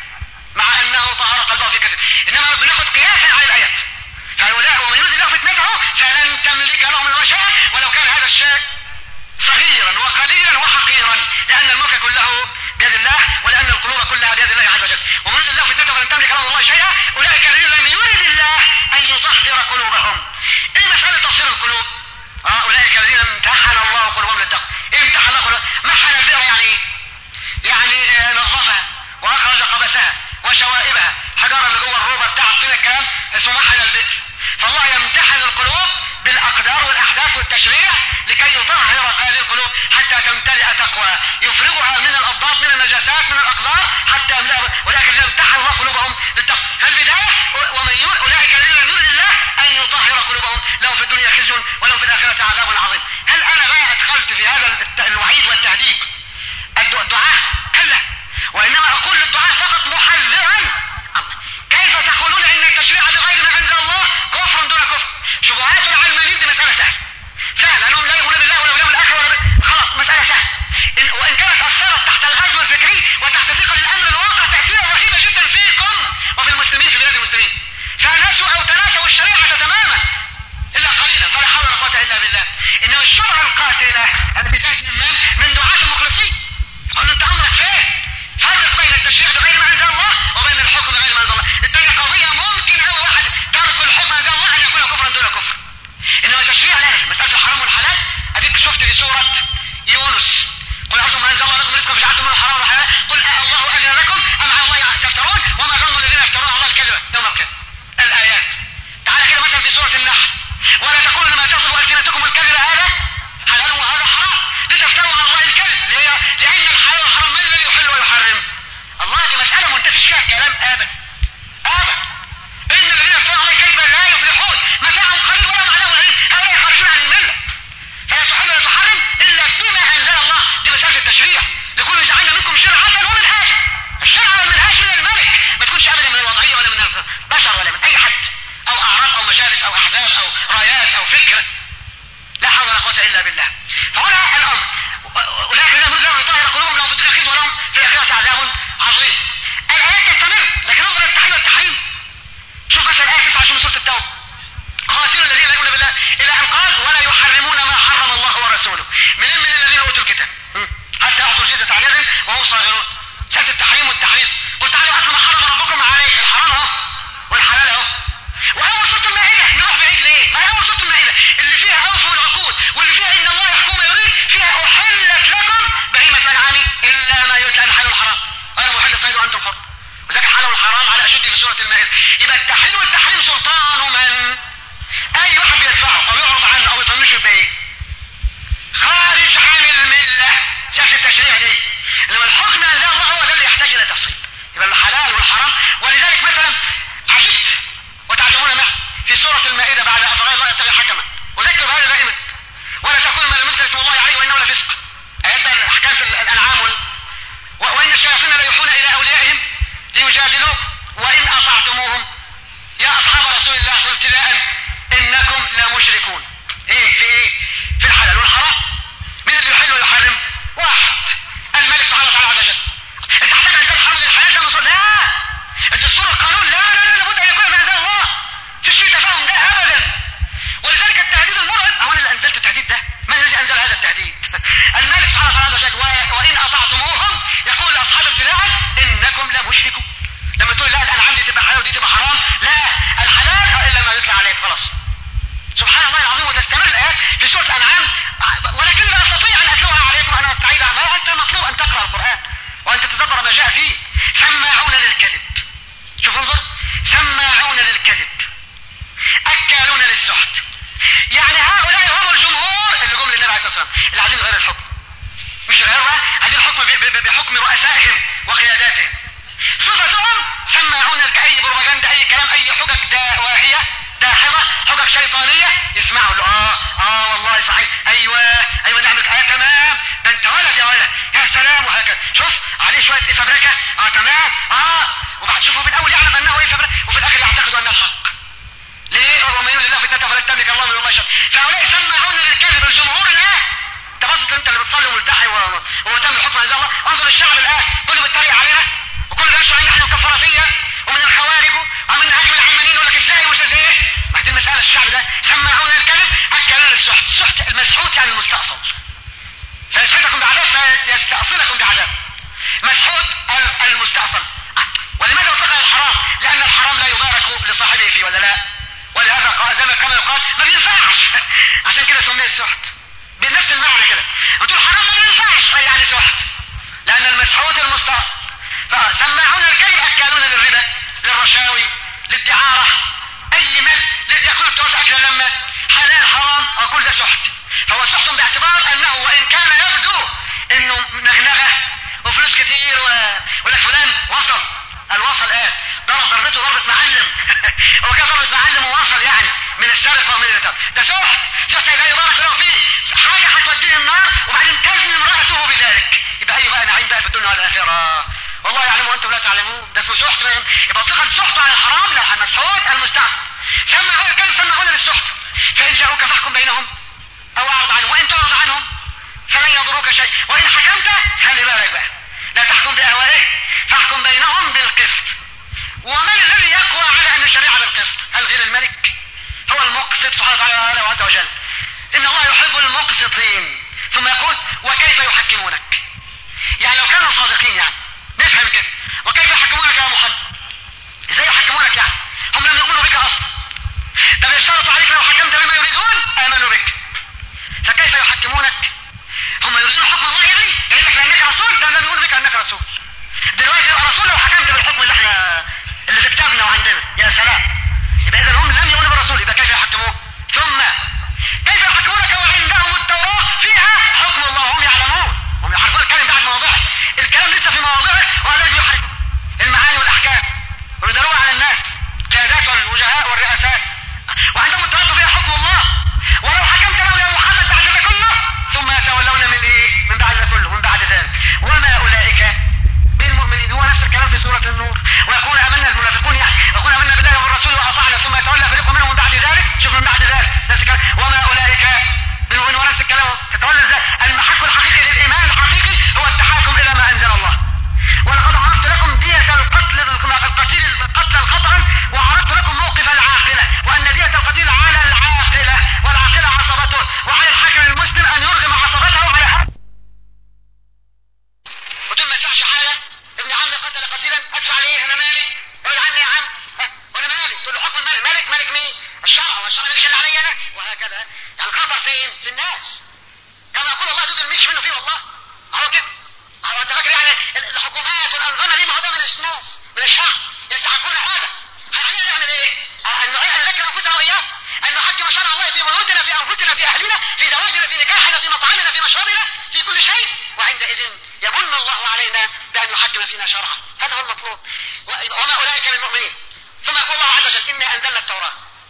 مع انه طهر قلبه في كثير، انما بناخد قياسا على الايات. فهؤلاء ومن يرد الله فتنته فلن تملك لهم من شيئا ولو كان هذا الشيء صغيرا وقليلا وحقيرا، لان الملك كله بيد الله ولان القلوب كلها بيد الله عز وجل. ومن يرد الله فتنته فلن تملك لهم الله شيئا، اولئك الذين لم يرد الله ان يطهر قلوبهم. ايه مسألة تطهير القلوب؟ اه اولئك الذين امتحن الله قلوبهم للتقوى. ايه امتحن الله قلوبهم؟ محن البئر يعني ايه؟ يعني اه نظفها واخرج قبسها وشوائبها، حجارة اللي جوه الروبة بتاع الطين الكلام اسمه محن البئر. فالله يمتحن القلوب بالاقدار والاحداث والتشريع لكي يطهر هذه القلوب حتى تمتلئ تقوى، يفرغها من الأضداد من النجاسات من الأقدار حتى يملأ. ولكن الذين امتحن الله قلوبهم للتقوى. فالبداية ومن يرد اولئك الذين يرد الله ان يطهر قلوبهم لهم في الدنيا كنائس او احزاب او رايات او فكر. لا حول ولا قوه الا بالله. فهنا الامر اولئك الذين يريدون ان يطهر قلوبهم لهم في الدنيا خزي ولهم في الاخره عذاب عظيم. الايات تستمر، لكن انظر التحريم والتحريم. شوف مثلا الايه تسعة من سوره التوبه، قاتلوا الذين لا يؤمنون بالله الى ان قال ولا يحرمون ما حرم الله ورسوله من من الذين اوتوا الكتاب حتى يعطوا الجزيه عن يد وهم صاغرون. ساله التحريم والتحريم. قل تعالوا اتلوا ما حرم ربكم عليه، الحرام اهو والحلال اهو. واول سوره المائده، نروح بعيد ليه؟ ما هي اول سوره المائده اللي فيها اوفوا العقود واللي فيها ان الله يحكم ما يريد، فيها احلت لكم بهيمه الانعام الا ما يتلى الحلال والحرام غير محل الصيد وانتم حر. وذاك الحلال والحرام على اشد في سوره المائده. يبقى التحليل والتحريم سلطان من؟ اي واحد بيدفعه او يعرض عنه او يطنشه بايه؟ خارج عن المله. ساعه التشريع دي لما الحكم انزل الله هو ده اللي يحتاج الى تفصيل. يبقى الحلال والحرام. ولذلك مثلا عجبت وتعجبون معه في سوره المائده بعد افغان الله يتبع حكما، اذكر هذا دائما ولا تكونوا ما لم يذكر اسم الله عليه وانه لفسق. ايات الاحكام في الانعام وان الشياطين لا يوحون الى اوليائهم ليجادلوك وان اطعتموهم يا اصحاب رسول الله ابتداء انكم لمشركون. ايه في ايه؟ في الحلال والحرام. مين اللي يحل ويحرم؟ واحد، الملك سبحانه وتعالى عز وجل. انت تحتاج ان تفهم الحلال ده مصر؟ لا، الدستور القانون لا لا لا لابد ان يكون في انزال الله. في شيء تفاهم ده ابدا. ولذلك التهديد المرعب، او انا اللي انزلت التهديد ده؟ من الذي انزل هذا التهديد؟ الملك سبحانه وتعالى عز وجل. وان اطعتموهم يقول لاصحاب ابتداء انكم لمشركون. لما تقول لا الانعام دي تبقى حلال ودي تبقى حرام، لا، الحلال الا ما يتلى عليك خلاص. سبحان الله العظيم. وتستمر الايات في سوره الانعام ولكن لا استطيع ان اتلوها عليكم انا استعيد عنها. انت مطلوب ان تقرا القران وان تتدبر ما جاء فيه. سماعون للكذب. شوفوا انظر، سماعون للكذب اكالون للسحت. يعني هؤلاء هم الجمهور اللي جم للنبي عليه الصلاه والسلام اللي عايزين غير الحكم، مش غيرها، عايزين الحكم بحكم رؤسائهم وقياداتهم. صفتهم سماعون اي بروباجندا، اي كلام، اي حجج دا واهيه داحضه، حجج شيطانيه، يسمعوا له اه اه والله صحيح، ايوه ايوه نعمل اه تمام، ده انت ولد يا ولد يا سلام، وهكذا. شوف عليه شويه ايه فبركه، اه تمام اه، وبعد شوفوا في الاول يعلم انه ايه فبركه وفي الاخر يعتقد ان الحق. ليه؟ ومن يريد الله فتنته فلن تملك الله من الله شيئا. فهؤلاء سماعون للكذب الجمهور الان. تبصت انت اللي بتصلي وملتحي ومهتم بالحكم عند الله، انظر الشعب الان كله بيتريق علينا وكل ده يشرح ان احنا كفاراتيه ومن الخوارج ومن هجم العلمانيين يقول لك ازاي ومش ازاي. ما دي المساله. الشعب ده سماعون للكذب اكلون للسحت. السحت المسحوت يعني المستأصل، فيسحتكم بعذاب فيستأصلكم بعذاب. مسحوت المستأصل. ولماذا اطلق الحرام؟ لان الحرام لا يبارك لصاحبه فيه ولا لا؟ ولهذا قال زي ما كما يقال ما بينفعش عشان كده سمي السحت بنفس المعنى كده. وتقول حرام ما بينفعش يعني سحت، لان المسحوت المستأصل. فسماعون الكذب اكالون للربا للرشاوي للدعاره، اي مال ياكل التراث اكلا لما حلال حرام وكل ده سحت. فهو سحت باعتبار انه وان كان يبدو انه نغنغه وفلوس كتير ولك فلان وصل الوصل ايه ضرب ضربته ضربه معلم هو كان ضربه معلم ووصل يعني من السرقه ومن الكتاب. ده سحت. سحت لا يبارك له فيه، حاجه هتوديه النار وبعدين تزني امراته بذلك. يبقى اي بقى نعيم بقى في الدنيا والاخره والله يعلم وانتم لا تعلمون. ده اسمه سحت. يبقى اطلق السحت على الحرام، لا المسحوت المستعصم. سمعوا كان سمعون للسحت. فان جاءوك فاحكم بينهم او اعرض عنهم، وان تعرض عنهم فلن يضروك شيء، وان حكمت خلي بالك بقى لا تحكم باهوائهم فاحكم بينهم بالقسط. ومن الذي يقوى على ان الشريعه بالقسط؟ الغير الملك هو المقسط سبحانه وتعالى عز وجل. ان الله يحب المقسطين. ثم يقول وكيف يحكمونك، يعني لو كانوا صادقين يعني نفهم كده. وكيف يحكمونك يا محمد؟ ازاي يحكمونك يعني؟ هم لم يؤمنوا بك اصلا، ده بيشترطوا عليك لو حكمت بما يريدون امنوا بك. فكيف يحكمونك؟ هم يريدون حكم الله يعني؟ يقول لك لانك رسول، ده لم يؤمنوا بك انك رسول. دلوقتي يبقى رسول لو حكمت بالحكم اللي احنا اللي في كتابنا وعندنا، يا سلام. يبقى اذا هم لم يؤمنوا بالرسول، يبقى كيف يحكموك؟ ثم كيف يحكمونك وعندهم التوراة فيها حكم الله؟ هم يعلمون، هم يعرفون الكلام بعد مواضعه، الكلام لسه في مواضعه وهذا يحركوا المعاني والاحكام ويدلوها على الناس قيادات والوجهاء والرئاسات، وعندهم التوراة وكذا، يعني خطر فين؟ في الناس. كما يقول الله دول مش منه فيه والله. اهو كده. اهو انت فاكر يعني الحكومات والانظمه دي ما هو ده من الناس من الشعب يستحقون هذا. هنعمل نعمل ايه؟ ان نعيد ان نذكر انفسنا واياه، ان نحكم شرع الله في بيوتنا في انفسنا في اهلنا في زواجنا في نكاحنا في مطعمنا في مشربنا في كل شيء، وعندئذ يمن الله علينا بان يحكم فينا شرعه. هذا هو المطلوب. وما اولئك بالمؤمنين. ثم يقول الله عز وجل انا انزلنا التوراه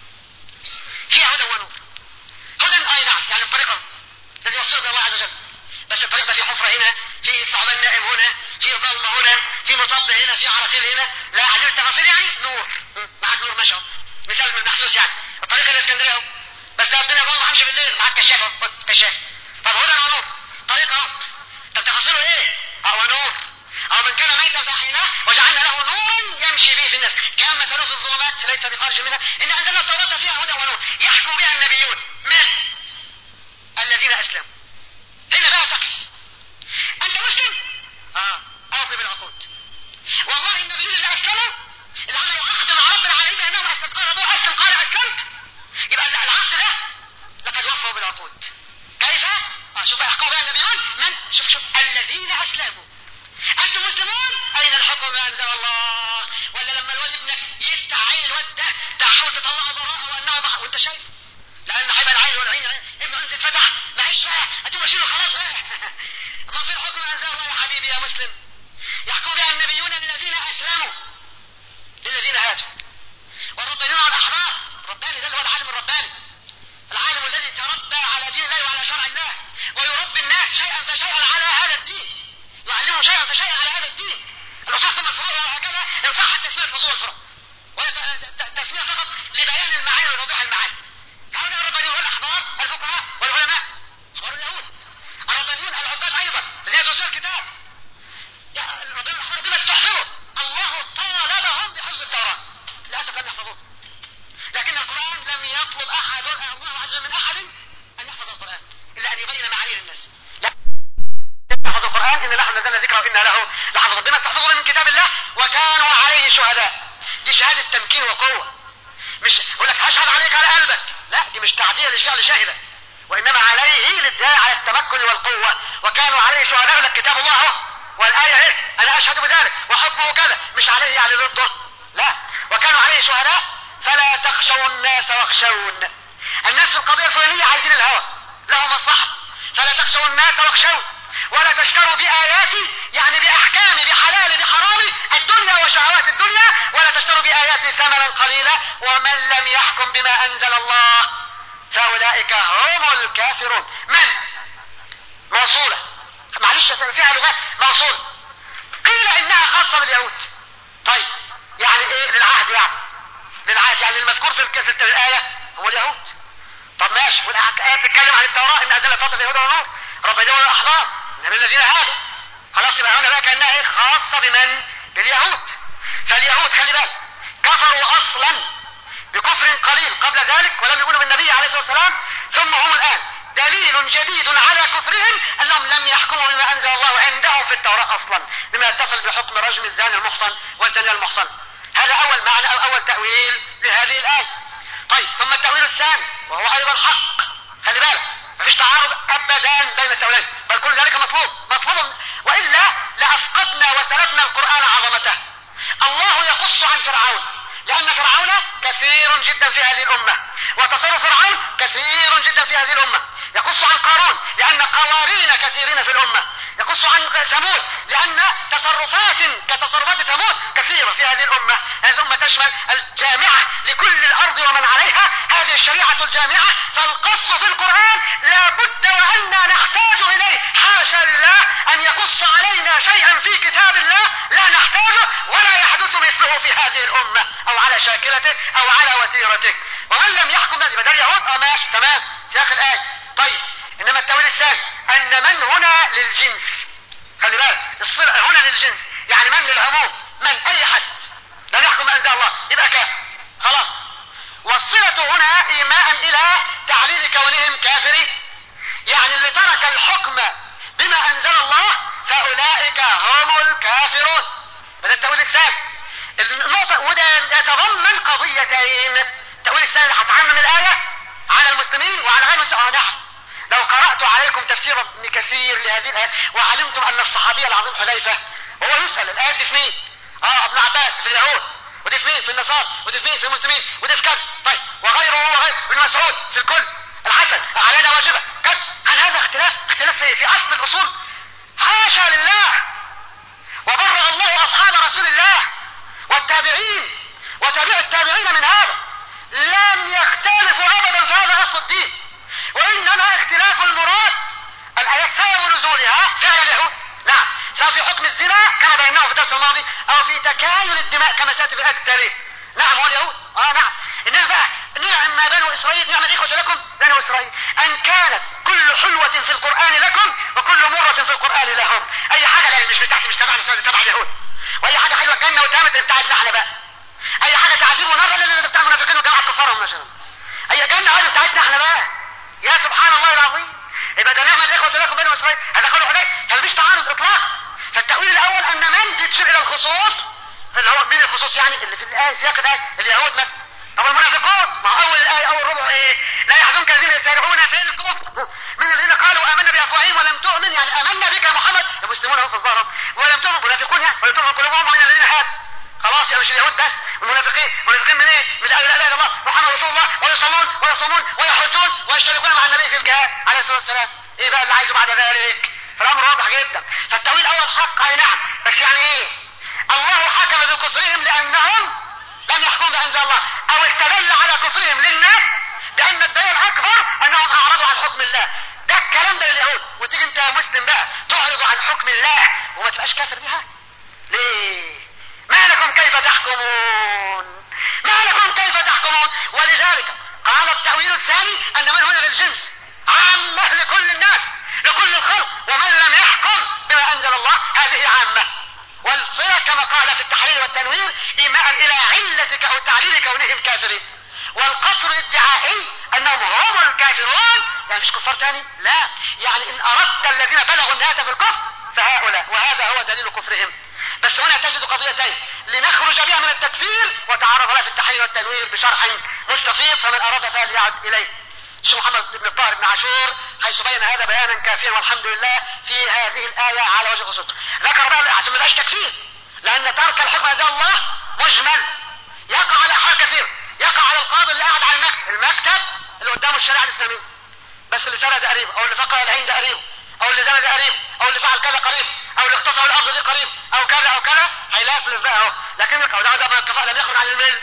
فيها هدى ونور. هدى اي نعم، يعني الطريقه الذي يوصلك الله عز وجل، بس الطريق ده في حفره هنا، في ثعبان نائم هنا، في ظلمه هنا، في مطب هنا، في عراقيل هنا، لا عايزين التفاصيل يعني نور معاك نور مشى مثال من المحسوس يعني. الطريق الاسكندريه اهو، بس ده الدنيا ظلمه همشي بالليل معاك كشاف اهو كشاف. طب هدى ونور طريق اهو، طب تفاصيله ايه؟ اه نور. او من كان ميتا فاحيناه وجعلنا له نورا يمشي به في الناس كان مثله في الظلمات ليس بخارج منها. ان انزلنا التوراه فيها هدى ونور يحكم بها النبيون من الذين اسلموا. هنا بقى تقف انت مسلم اه اوفي بالعقود. والله النبيين اللي اسلموا اللي عملوا عقد مع رب العالمين بانهم قال ربنا اسلم قال اسلمت، يبقى العقد ده لقد وفوا بالعقود. كيف؟ اه شوف يحكموا بها النبيون من شوف شوف الذين اسلموا. انتم مسلمون اين الحكم ما انزل الله؟ ولا لما الواد ابنك يفتح عين الواد ده تحاول تطلعه براءه وانه بحق وانت شايف؟ لان هيبقى العين والعين ابنه انت تتفتح معيش بقى هتبقى اشيله خلاص بقى. ما في الحكم ما انزل الله يا حبيبي يا مسلم. يحكم بها النبيون للذين اسلموا للذين هادوا والربانيون والاحرار. الرباني ده اللي هو العالم الرباني، العالم الذي تربى على دين الله وعلى شرع الله ويربي الناس شيئا فشيئا على هذا الدين، يعلمه شيئا فشيئا على هذا الدين. الاصول ثم الفروع وهكذا ان صحت تسميه الاصول والفروع وهي تسميه فقط لبيان المعاني وتوضيح المعاني. هؤلاء الربانيون والاحبار الفقهاء والعلماء احبار اليهود. الربانيون العباد ايضا الذين يدرسون الكتاب. الربانيون والاحبار بما استحفظوا الله طالبهم بحفظ التوراه، للاسف لم يحفظوه. لكن القران لم يطلب احد الله عز وجل من احد ان يحفظ القران الا ان يبين معانيه للناس. يحفظ القرآن إن نحن نزلنا ذكره وإنا له لحفظ. بما استحفظوا من كتاب الله وكانوا عليه شهداء. دي شهادة تمكين وقوة. مش يقول لك هشهد عليك على قلبك، لا دي مش تعديل للشغل شاهدة، وإنما عليه للداعي على التمكن والقوة. وكانوا عليه شهداء، يقول لك كتاب الله اهو والآية اهي أنا أشهد بذلك وحكمه كذا، مش عليه يعني ضده، لا. وكانوا عليه شهداء فلا تخشوا الناس واخشون. الناس في القضية الفلانية عايزين الهوى له مصلحة، فلا تخشوا الناس واخشون ولا تشتروا بآياتي يعني بأحكامي بحلال بحرامي الدنيا وشهوات الدنيا، ولا تشتروا بآياتي ثمنا قليلا ومن لم يحكم بما أنزل الله فأولئك هم الكافرون. من موصولة معلش فيها لغات موصولة، قيل إنها خاصة باليهود. طيب يعني إيه للعهد؟ يعني للعهد يعني المذكور في الآية هو اليهود. طب ماشي، والآية تتكلم عن التوراة إن أنزلنا التوراة فيها هدى ونور ربانيون والأحبار من الذين هادوا. خلاص يبقى هنا بقى كأنها ايه خاصة بمن؟ باليهود. فاليهود خلي بالك كفروا اصلا بكفر قليل قبل ذلك ولم يؤمنوا بالنبي عليه الصلاة والسلام، ثم هم الان دليل جديد على كفرهم انهم لم يحكموا بما انزل الله عندهم في التوراة اصلا بما يتصل بحكم رجم الزاني المحصن والزانية المحصن. هذا اول معنى او اول تأويل لهذه الآية. طيب ثم التأويل الثاني وهو ايضا حق، خلي بالك مفيش تعارض ابدا بين التأويلين، بل كل ذلك مطلوب مطلوب والا لافقدنا وسلبنا القرآن عظمته. الله يقص عن فرعون لان فرعون كثير جدا في هذه الامة وتصرف فرعون كثير جدا في هذه الامة. يقص عن قارون لان قوارين كثيرين في الامة. يقص عن ثمود لان تصرفات كتصرفات ثمود كثيرة في هذه الامة. هذه الامة تشمل الجامعة لكل الارض ومن عليها، هذه الشريعة الجامعة. فالقص في القرآن لا بد وأننا نحتاج اليه. حاشا لله ان يقص علينا شيئا في كتاب الله لا نحتاجه ولا يحدث مثله في هذه الامة او على شاكلته او على وتيرته. ومن لم يحكم بدل اليهود اه ماشي تمام سياق الآية. طيب انما التأويل الثاني ان من هنا للجنس، خلي بالك الصلة هنا للجنس يعني من للعموم، من اي حد لم يحكم انزل الله يبقى كافر خلاص. والصلة هنا ايماء الى تعليل كونهم كافرين، يعني اللي ترك الحكم بما انزل الله فاولئك هم الكافرون. هذا التأويل الثاني. النقطة وده يتضمن قضيتين. التأويل الثاني هتعمم الآية على المسلمين وعلى قرأتم تفسير ابن كثير لهذه الآية وعلمتم أن الصحابي العظيم حذيفة وهو يسأل الآية دي في مين؟ اه ابن عباس في اليهود، ودي في مين؟ في النصارى، ودي في مين؟ في المسلمين، ودي في كذا. طيب وغيره وغيره ابن مسعود في الكل، الحسن علينا واجبة كذا. هل هذا اختلاف؟ اختلاف في, في أصل الأصول؟ حاشا لله. وبرأ الله أصحاب رسول الله والتابعين وتابع التابعين من هذا، لم يختلفوا أبدا في هذا أصل الدين، وإنما اختلاف المراد. الآيات سبب نزولها فعل اليهود، نعم، سواء في حكم الزنا كما بيناه في الدرس الماضي أو في تكاين الدماء كما سيأتي في الآية التالية، نعم، هو اليهود، آه نعم. إنما بقى نعم ما بنو إسرائيل، نعم الإخوة لكم بنو إسرائيل، أن كانت كل حلوة في القرآن لكم وكل مرة في القرآن لهم. أي حاجة لا مش بتاعتي، مش تبع نسوان، تبع اليهود. وأي حاجة حلوة الجنة وتامت بتاعتنا احنا بقى. أي حاجة تعذيب ونار اللي بتاع المنافقين وجماعة كفارهم مثلا. أي جنة هذه بتاعتنا احنا بقى. يا سبحان الله العظيم. يبقى ده نعم الإخوة لكم بنو إسرائيل، هذا قالوا حديث، فمفيش تعارض إطلاق. فالتأويل الأول أن من بيتشير إلى الخصوص، اللي هو مين الخصوص يعني اللي في الآية سياق الآية اليهود مثلا. طب المنافقون ما اول الايه اول ربع ايه؟ لا يحزنك الذين يسارعون في الكفر من الذين قالوا امنا بافواههم ولم تؤمن، يعني امنا بك يا محمد، المسلمون هم في الظاهر ولم تؤمن، منافقون يعني ولم تؤمن قلوبهم من الذين هادوا. خلاص يا مش اليهود بس، المنافقين منافقين من ايه؟ من لا اله الا الله محمد رسول الله، ويصلون ويصومون ويحجون ويشتركون مع النبي في الجهاد عليه الصلاه والسلام. ايه بقى اللي عايزه بعد ذلك؟ فالامر واضح جدا. فالتاويل اول حق، اي نعم، بس يعني ايه؟ الله حكم بكفرهم لانهم لم يحكم بأنزل الله، او استدل على كفرهم للناس بان الدليل الاكبر انهم اعرضوا عن حكم الله. ده الكلام ده لليهود، وتيجي انت يا مسلم بقى تعرض عن حكم الله وما تبقاش كافر بها؟ ليه؟ ما لكم كيف تحكمون؟ ما لكم كيف تحكمون؟ ولذلك قال التأويل الثاني ان من هنا للجنس، عامة لكل الناس، لكل الخلق، ومن لم يحكم بما انزل الله هذه عامة. والصلة كما قال في التحرير والتنوير إيماء إلى علتك أو تعليل كونهم كافرين، والقصر الادعائي أنهم هم الكافرون، يعني مش كفار تاني، لا، يعني إن أردت الذين بلغوا النهاية في الكفر فهؤلاء، وهذا هو دليل كفرهم. بس هنا تجد قضيتين لنخرج بها من التكفير وتعرض لها في التحرير والتنوير بشرح مستفيض، فمن أراد فليعد إليه. الشيخ محمد بن الطاهر بن عاشور حيث بين هذا بيانا كافيا والحمد لله في هذه الآية على وجه الخصوص. ذكر بقى عشان ما يبقاش تكفير، لأن ترك الحكم عند الله مجمل يقع على حال كثير، يقع على القاضي اللي قاعد على المكتب، المكتب اللي قدامه الشريعة الإسلامية، بس اللي سرق ده قريب، أو اللي فقر العين ده قريب، أو اللي زنى ده قريب، أو اللي فعل كذا قريب، أو اللي اقتصر الأرض دي قريب، أو كذا أو كذا، هيلاقي بقى أهو. لكن ده ده من الكفاءة لم يخرج عن الملة،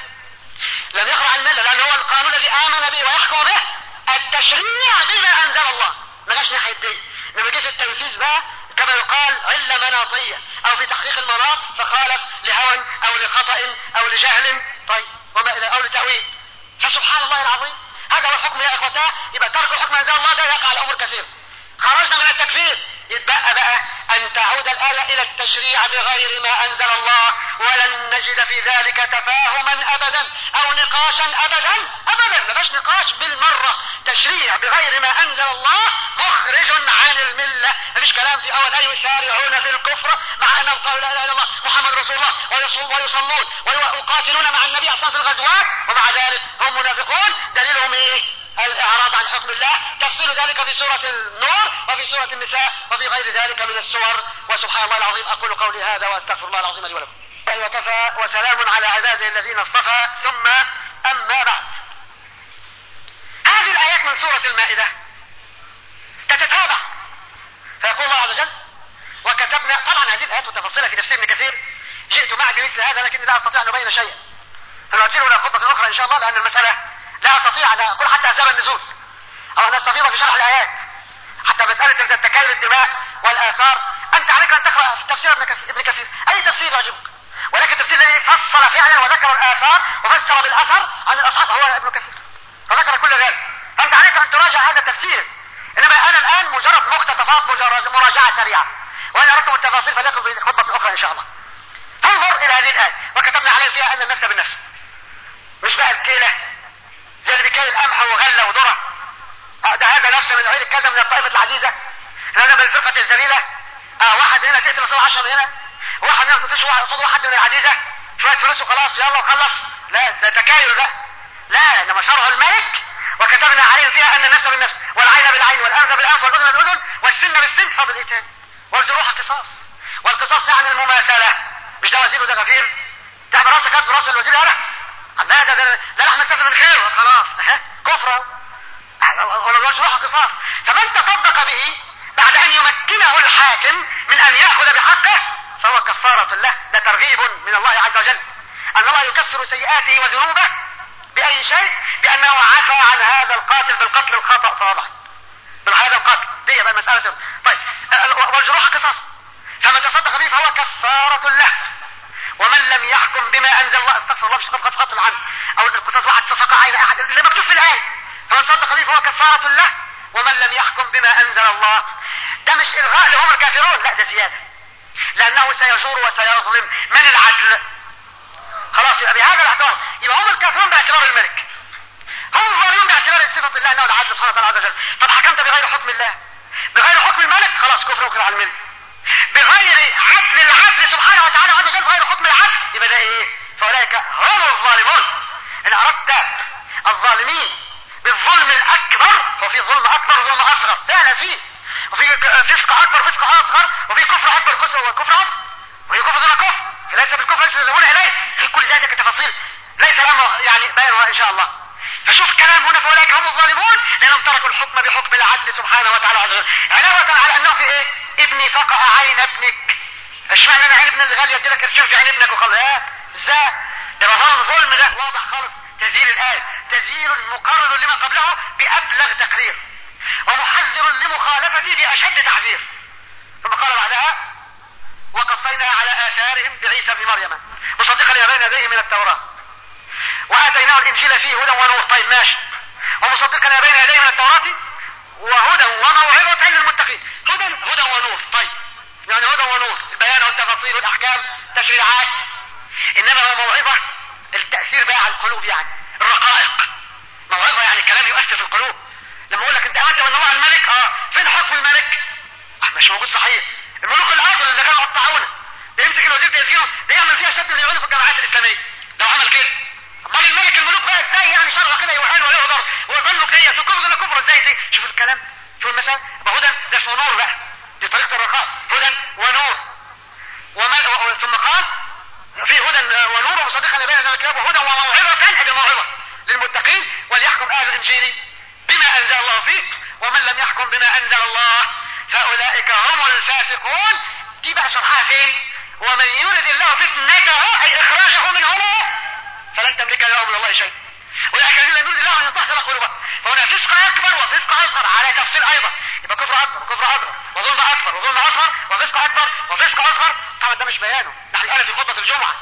لم يخرج عن الملة، لأن هو القانون الذي آمن به ويحكم به التشريع بما أنزل الله، ما جاش ناحية دي. لما جه في التنفيذ بقى كما يقال علة مناطية، أو في تحقيق المناط فخالف لهوى أو لخطأ أو لجهل، طيب وما إلى، أو لتأويل. فسبحان الله العظيم، هذا هو الحكم يا إخوتاه. يبقى ترك الحكم أنزل الله ده يقع الأمر كثير. خرجنا من التكفير، يتبقى بقى أن تعود الآية إلى التشريع بغير ما أنزل الله، ولن نجد في ذلك تفاهما أبدا أو نقاشا أبدا أبدا، ما باش نقاش بالمرة. تشريع بغير ما أنزل الله مخرج عن الملة، ما فيش كلام في أول أي يسارعون في الكفر مع أنهم قالوا لا إله إلا الله محمد رسول الله ويصلون ويقاتلون مع النبي أصلا في الغزوات، ومع ذلك هم منافقون. دليلهم إيه؟ الإعراض عن حكم الله. تفصيل ذلك في سورة النور وفي سورة النساء وفي غير ذلك من السور. وسبحان الله العظيم. أقول قولي هذا وأستغفر الله العظيم لي ولكم. وكفى وسلام على عباده الذين اصطفى. ثم أما بعد، هذه الآيات من سورة المائدة تتتابع، فيقول الله عز وجل وكتبنا. طبعا هذه الآيات وتفصيلها في تفسير ابن كثير جئت معك بمثل هذا لكني لا أستطيع أن أبين شيئا، فنعطيه إلى خطبة أخرى إن شاء الله، لأن المسألة لا أستطيع أن أقول حتى أسباب النزول أو أن أستفيض في شرح الآيات. حتى مسألة تكاين الدماء والآثار أنت عليك أن تقرأ في تفسير ابن كثير, ابن كثير. أي تفسير يعجبك، ولكن التفسير الذي فصل فعلا وذكر الآثار وفسر بالأثر عن الأصحاب هو ابن كثير، فذكر كل ذلك. فأنت عليك أن تراجع هذا التفسير. إنما أنا الآن مجرد مقتطفات مراجعة سريعة، وإن أردتم التفاصيل فليكن في خطبة أخرى إن شاء الله. انظر إلى هذه الآية وكتبنا عليه فيها أن النفس بالنفس، مش بقى الكيلة زي اللي بيكيل قمح وغلة وذرة، ده هذا نفس من عيل كذا من الطائفة العزيزة، هذا بالفرقة الذليلة. اه واحد هنا تقتل صوت عشرة من هنا، واحد هنا تقتل صوت واحد من العزيزة، شوية فلوس وخلاص يلا وخلص. لا ده تكايل ده، لا انما شرع الملك وكتب وكتبنا عليهم فيها ان النفس بالنفس والعين بالعين والانف بالانف والاذن بالاذن والسن بالسن. فاضل ايه تاني؟ والجروح قصاص، والقصاص يعني المماثله، مش ده وزير وده غفير، تعب راسك قد راس الوزير. لا لا ده ده ده لحم السفر من خير خلاص كفر. والجروح قصاص. فمن تصدق به بعد ان يمكنه الحاكم من ان ياخذ بحقه فهو كفاره له. ده ترغيب من الله عز وجل ان الله يكفر سيئاته وذنوبه باي شيء؟ بانه عفى عن هذا القاتل بالقتل الخطا فوضع بهذا القتل. دي بقى المساله. طيب والجروح قصاص، فمن تصدق به فهو كفاره له. ومن لم يحكم بما انزل الله، استغفر الله، مش قد قتل عنه او القصاص واحد فقع عين احد اللي مكتوب في الايه، فمن صدق به فهو كفاره له. ومن لم يحكم بما انزل الله، ده مش الغاء لهم الكافرون، لا ده زياده، لانه سيجور وسيظلم من العدل. خلاص يبقى بهذا الاعتبار يبقى هم الكافرون باعتبار الملك، هم الظالمون باعتبار صفه الله انه العدل سبحانه وتعالى عز وجل. طب حكمت بغير حكم الله، بغير حكم الملك، خلاص كفر وكفر على الملك. بغير عدل العدل سبحانه وتعالى عز وجل، بغير حكم العدل، يبقى ده ايه؟ فاولئك هم الظالمون. ان اردت الظالمين بالظلم الاكبر، وفي ظلم اكبر وظلم اصغر، ده فيه، وفي فسق اكبر فسق اصغر، وفي كفر اكبر كفر وكفر اصغر، وفي كفر دون كفر، ليس بالكفر الذي تدعون اليه. في كل ذلك تفاصيل ليس الامر يعني باينها ان شاء الله. فشوف كلام هنا فاولئك هم الظالمون لانهم تركوا الحكم بحكم العدل سبحانه وتعالى عز وجل، علاوه على انه في ايه؟ ابني فقع عين ابنك. اشمعنى انا عين ابن اللي غالي يديلك ارشف في عين ابنك وخلاص؟ اه ازاي؟ ده ظلم ظلم، ده واضح خالص. تذييل الايه تذييل مقرر لما قبله بابلغ تقرير، ومحذر لمخالفته باشد تحذير. ثم قال بعدها وقصينا على اثارهم بعيسى ابن مريم مصدقا لما بين يديه من التوراه واتيناه الانجيل فيه هدى ونور. طيب ماشي. ومصدقا لما بين يديه من التوراه وهدى وموعظه للمتقين. هدى هدى ونور. طيب يعني هدى ونور البيان والتفاصيل والاحكام تشريعات، انما هو موعظه التاثير بقى على القلوب، يعني الرقائق. موعظه يعني كلام يؤثر في القلوب. لما اقول لك انت امنت بان الله الملك، اه فين حكم الملك؟ آه مش موجود صحيح. الملوك العاقل اللي كانوا قطعونا ده يمسك الوزير ده يسجنه، ده يعمل فيها شد ويعمله في الجامعات الاسلاميه لو عمل كده. امال الملك الملوك بقى ازاي يعني شرع كده يوهان ويهدر ويظل كيه في كفر ولا كفر ازاي دي؟ شوف الكلام، شوف المثال. يبقى هدى ده اسمه نور بقى، دي طريقه الرقاء، هدى ونور. ومل... و... ثم قال في هدى ونور ومصدقا لبين ذلك الكتاب وهدى وموعظه، هذه الموعظه للمتقين. وليحكم اهل الانجيل بما انزل الله فيه ومن لم يحكم بما انزل الله فاولئك هم الفاسقون. دي بقى شرحها فين؟ ومن يرد الله فتنته اي اخراجه من هنا فلن تملك له من الله شيء. اولئك الذين لم يرد الله ان يطهر قلوبهم. فهنا فسق اكبر وفسق اصغر على تفصيل ايضا. يبقى كفر اكبر وكفر اصغر وظلم اكبر وظلم اصغر وفسق اكبر وفسق اصغر. طبعا ده مش بيانه، نحن الان في خطبه الجمعه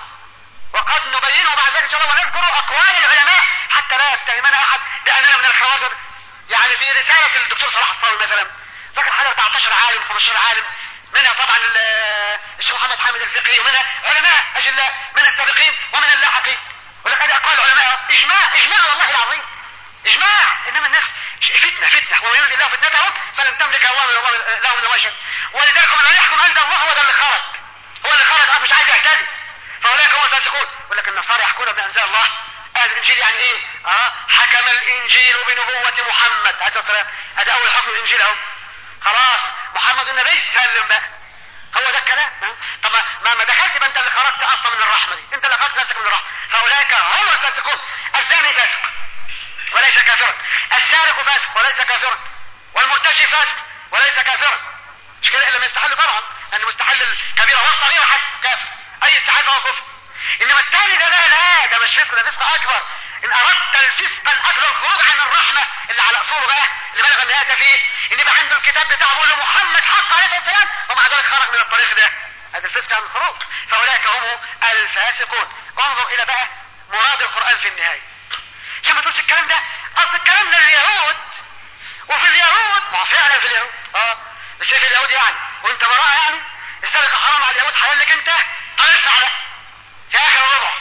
وقد نبينه بعد ذلك ان شاء الله ونذكر اقوال العلماء حتى لا يتهمنا احد باننا من الخواجر. يعني في رساله الدكتور صلاح الصاوي مثلا ذكر حوالي أربعة عشر عالم خمسة عشر عالم، منها طبعا الشيخ محمد حامد الفقي، ومنها علماء اجلاء من السابقين ومن اللاحقين. ولك هذه اقوال العلماء، اجماع اجماع والله العظيم اجماع. انما الناس فتنه فتنه ومن يريد الله فتنته فلن تملك الله من الله له من الله شيء. ولذلك من لا يحكم انزل الله هو ده اللي خرج، هو اللي خرج مش عايز يهتدي، فاولئك هم الفاسقون. ولكن النصارى يحكمون بما انزل الله. اهل الانجيل يعني ايه؟ اه حكم الانجيل بنبوه محمد عليه الصلاه والسلام. هذا اول حكم الانجيل اهو. خلاص محمد النبي سلم بقى، هو ده الكلام. طب ما ما دخلت يبقى انت اللي خرجت اصلا من الرحمه دي، انت اللي خرجت نفسك من الرحمه. فاولئك هم الفاسقون. الزاني فاسق وليس كافرا، السارق فاسق وليس كافرا، والمرتشي فاسق وليس كافرا. مش كده الا ما يستحل طبعا، لان مستحل الكبيره والصغيره حتى كافر، اي استحال فهو كفر. انما الثاني ده لا لا ده مش فسق، ده فسق اكبر. ان اردت الفسق الاكبر الخروج عن الرحمه اللي على اصوله بقى اللي بلغ النهايه فيه، ان يبقى عنده الكتاب بتاعه بيقول له محمد حق عليه الصلاه والسلام ومع ذلك خرج من الطريق ده، هذا الفسق عن الخروج. فاولئك هم الفاسقون. انظر الى بقى مراد القران في النهايه عشان ما تقولش الكلام ده اصل الكلام ده اليهود وفي اليهود، ما فعلا في اليهود اه بس في اليهود يعني وانت براء يعني السرقه حرام على اليهود، حلال لك انت قلص على في اخر الربع.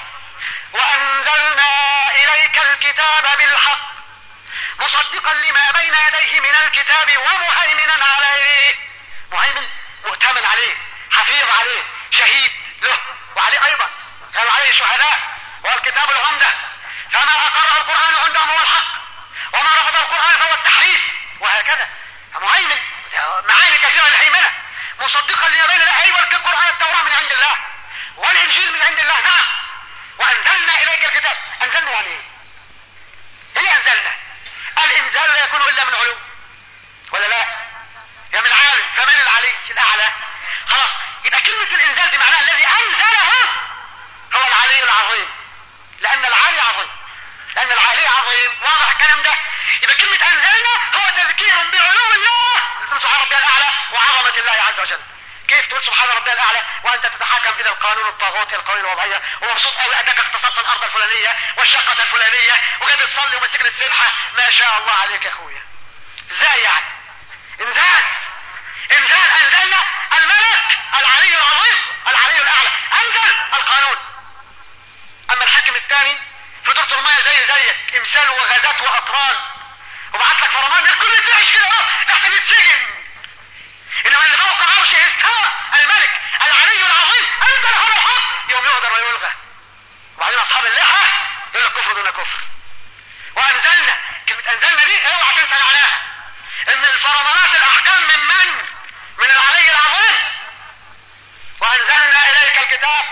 وانزلنا اليك الكتاب بالحق مصدقا لما بين يديه من الكتاب ومهيمنا عليه. مهيمن مؤتمن عليه، حفيظ عليه، شهيد له وعليه ايضا، كانوا عليه شهداء، والكتاب العمده. فما اقره القران عندهم هو الحق وما رفض القرآن فهو التحريف، وهكذا. مهيمن، معاني كثيرة للهيمنة، مصدقا لما بين يديه، والقرآن التوراة من عند الله والإنجيل من عند الله. نعم. وأنزلنا إليك الكتاب. أنزلنا يعني إيه؟ إيه أنزلنا؟ الإنزال لا يكون إلا من علو، ولا لا؟ يا من عالم، فمن العلي الأعلى. خلاص، يبقى كلمة الإنزال دي معناها الذي أنزله هو العلي العظيم، لأن العلي عظيم، لأن العلي عظيم. واضح الكلام ده؟ يبقى كلمة أنزلنا هو تذكير بعلو الله، سبحان ربي الأعلى وعظمة الله عز وجل. كيف تقول سبحان ربي الأعلى وأنت تتحكم إلى القانون الطاغوتي القوانين الوضعية، ومبسوط قوي أنك اغتصبت الأرض الفلانية والشقة الفلانية وقاعد تصلي ومسكت السبحة؟ ما شاء الله عليك يا أخويا. إزاي يعني؟ إنزال، إنزال. أنزلنا الملك العلي العظيم العلي الأعلى، أنزل القانون. أما الحاكم الثاني في دورة المية زي زيك، إمثال وغازات وأطران، وبعت لك فرمان الكل تعيش كده اهو تحت يتسجن. إنما اللي فوق عرشه استوى الملك العلي العظيم أنزل هذا الحق، يوم يهدر ويلغى. وبعدين أصحاب اللحى يقول لك كفر دون كفر. وأنزلنا، كلمة أنزلنا دي اوعى تنسى معناها، إن الفرمانات الأحكام من من؟ من العلي العظيم. وأنزلنا إليك الكتاب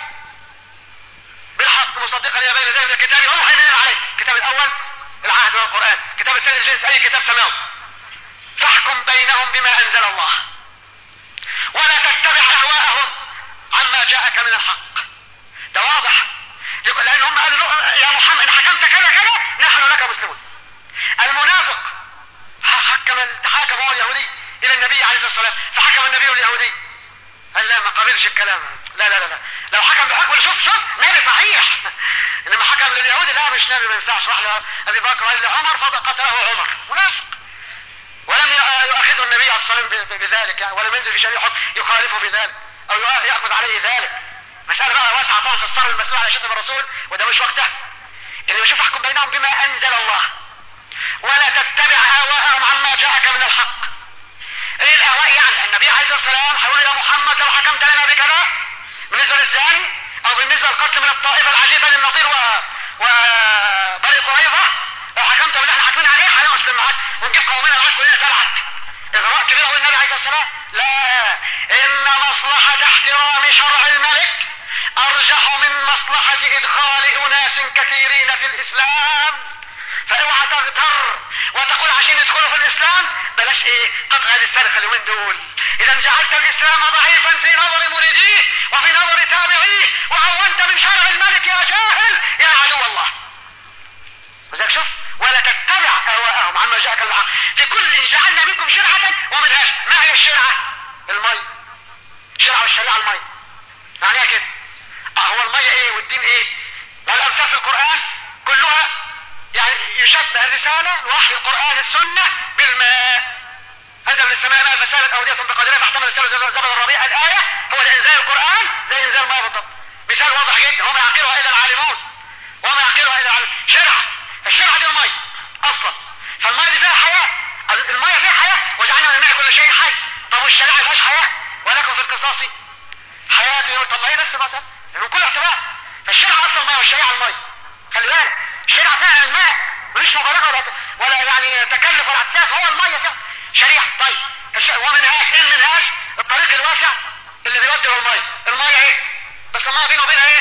بالحق مصدقا لما بين يديه من الكتاب ومهيمنا عليه. الكتاب الأول العهد والقرآن، الكتاب الثاني الجنس أي كتاب سماوي. فاحكم بينهم بما أنزل الله ولا تتبع أهواءهم عما جاءك من الحق. ده واضح، لأن هم قالوا يا محمد إن حكمت كذا كذا نحن لك مسلمون. المنافق حكم تحاكم هو اليهودي إلى النبي عليه الصلاة والسلام، فحكم النبي اليهودي قال لا ما قبلش الكلام، لا لا لا لا لو حكم بحكم شوف شوف نبي صحيح. انما حكم لليهودي لا مش نبي، ما ينفعش. راح لأبي بكر قال لعمر فقتله عمر، منافق. ولم يؤاخذه النبي عليه الصلاة والسلام بذلك يعني، ولم ينزل في شريعة حكم يخالفه بذلك او يأخذ عليه ذلك. مسألة بقى واسعة طبعا تتصر المسؤول على شتم الرسول، وده مش وقته. انما شوف احكم بينهم بما انزل الله ولا تتبع اهواءهم عما جاءك من الحق. ايه الاهواء يعني؟ النبي عليه الصلاة والسلام هيقول يا محمد لو حكمت لنا بكذا بالنسبة للزاني او بالنسبة للقتل من الطائفة العجيبة للنظير و وبني قريظة، لو حكمت باللي احنا حاكمين عليه هنسلم معاك ونجيب قومنا معاك كلنا تبعك. اغراء كبير هو النبي عليه الصلاة والسلام. لا، ان مصلحة احترام شرع الملك ارجح من مصلحة ادخال اناس كثيرين في الاسلام. فاوعى تغتر وتقول عشان يدخلوا في الاسلام بلاش ايه قطع هذه السرقة اليومين دول. اذا جعلت الاسلام ضعيفا في نظر مريديه وفي نظر تابعيه وهونت من شرع الملك يا جاهل يا عدو الله. وذلك شوف ولا تتبع اهواءهم عما جاءك الحق لكل جعلنا منكم شرعة ومنهاج. ما هي الشرعة؟ المي. الشرعة والشريعة المي معناها كده. هو المي ايه والدين ايه؟ والامثال في القرآن كلها يعني يشبه الرسالة الوحي القرآن السنة بالماء. هذا من السماء ماء فسالت أودية بقدرها فاحتمل السيل زبد الربيع. الآية هو لإنزال القرآن زي إنزال الماء بالضبط. مثال واضح جدا وما يعقلها إلا العالمون وما يعقلها إلا العالمون. شرعة، الشرعة دي المي أصلا، فالمي دي فيها حياة، المي فيها حياة وجعلنا من الماء كل شيء حي. طب والشريعة فيهاش حياة؟ ولكم في القصاص حياة. طب ما هي نفس المسألة من كل اعتبار. فالشرعة أصلا المي والشريعة المي. خلي بالك الشريعة فيها الماء مش مبالغة ولا ولا يعني تكلف ولا اعتساف، هو المية فيها شريعة. طيب ومنهاج ايه المنهاج؟ الطريق الواسع اللي بيودي للمية. المية ايه؟ بس المية بينه وبينها ايه؟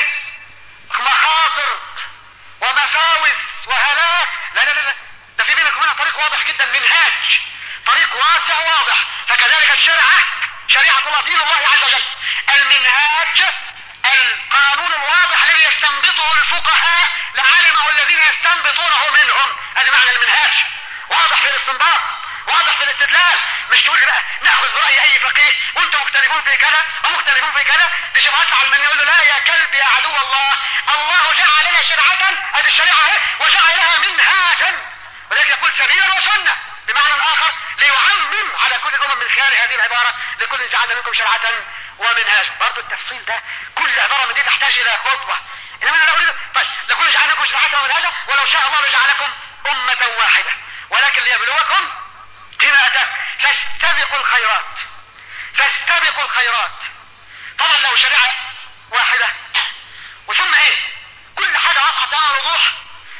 مخاطر ومفاوز وهلاك. لا لا لا ده في بينك وبينها طريق واضح جدا، منهاج طريق واسع واضح. فكذلك الشريعة شريعة الله دين الله عز وجل. المنهاج القانون الواضح الذي يستنبطه الفقهاء لعلمه الذين يستنبطونه منهم. هذا معنى المنهاج، واضح في الاستنباط واضح في الاستدلال. مش تقول لي بقى ناخذ برأي اي فقيه وانتم مختلفون في كذا ومختلفون في كذا. دي شبهات على من يقول له لا يا كلب يا عدو الله، الله جعل لنا شرعة هذه الشريعة اهي وجعل لها منهاجا، ولذلك يقول سبيلا وسنة بمعنى اخر ليعمم على كل الامم من خلال هذه العبارة لكل جعلنا منكم شرعة ومنهاجا. برضو التفصيل ده كل عبارة من دي تحتاج الى خطوة. انما انا لا اريد طيب لكل جعلنا منكم شرعة ومنهاجا ولو شاء الله لجعلكم امة واحدة ولكن ليبلوكم فيما اتاكم فاستبقوا الخيرات. فاستبقوا الخيرات طبعا لو شريعة واحدة وثم ايه كل حاجة واضحة تمام الوضوح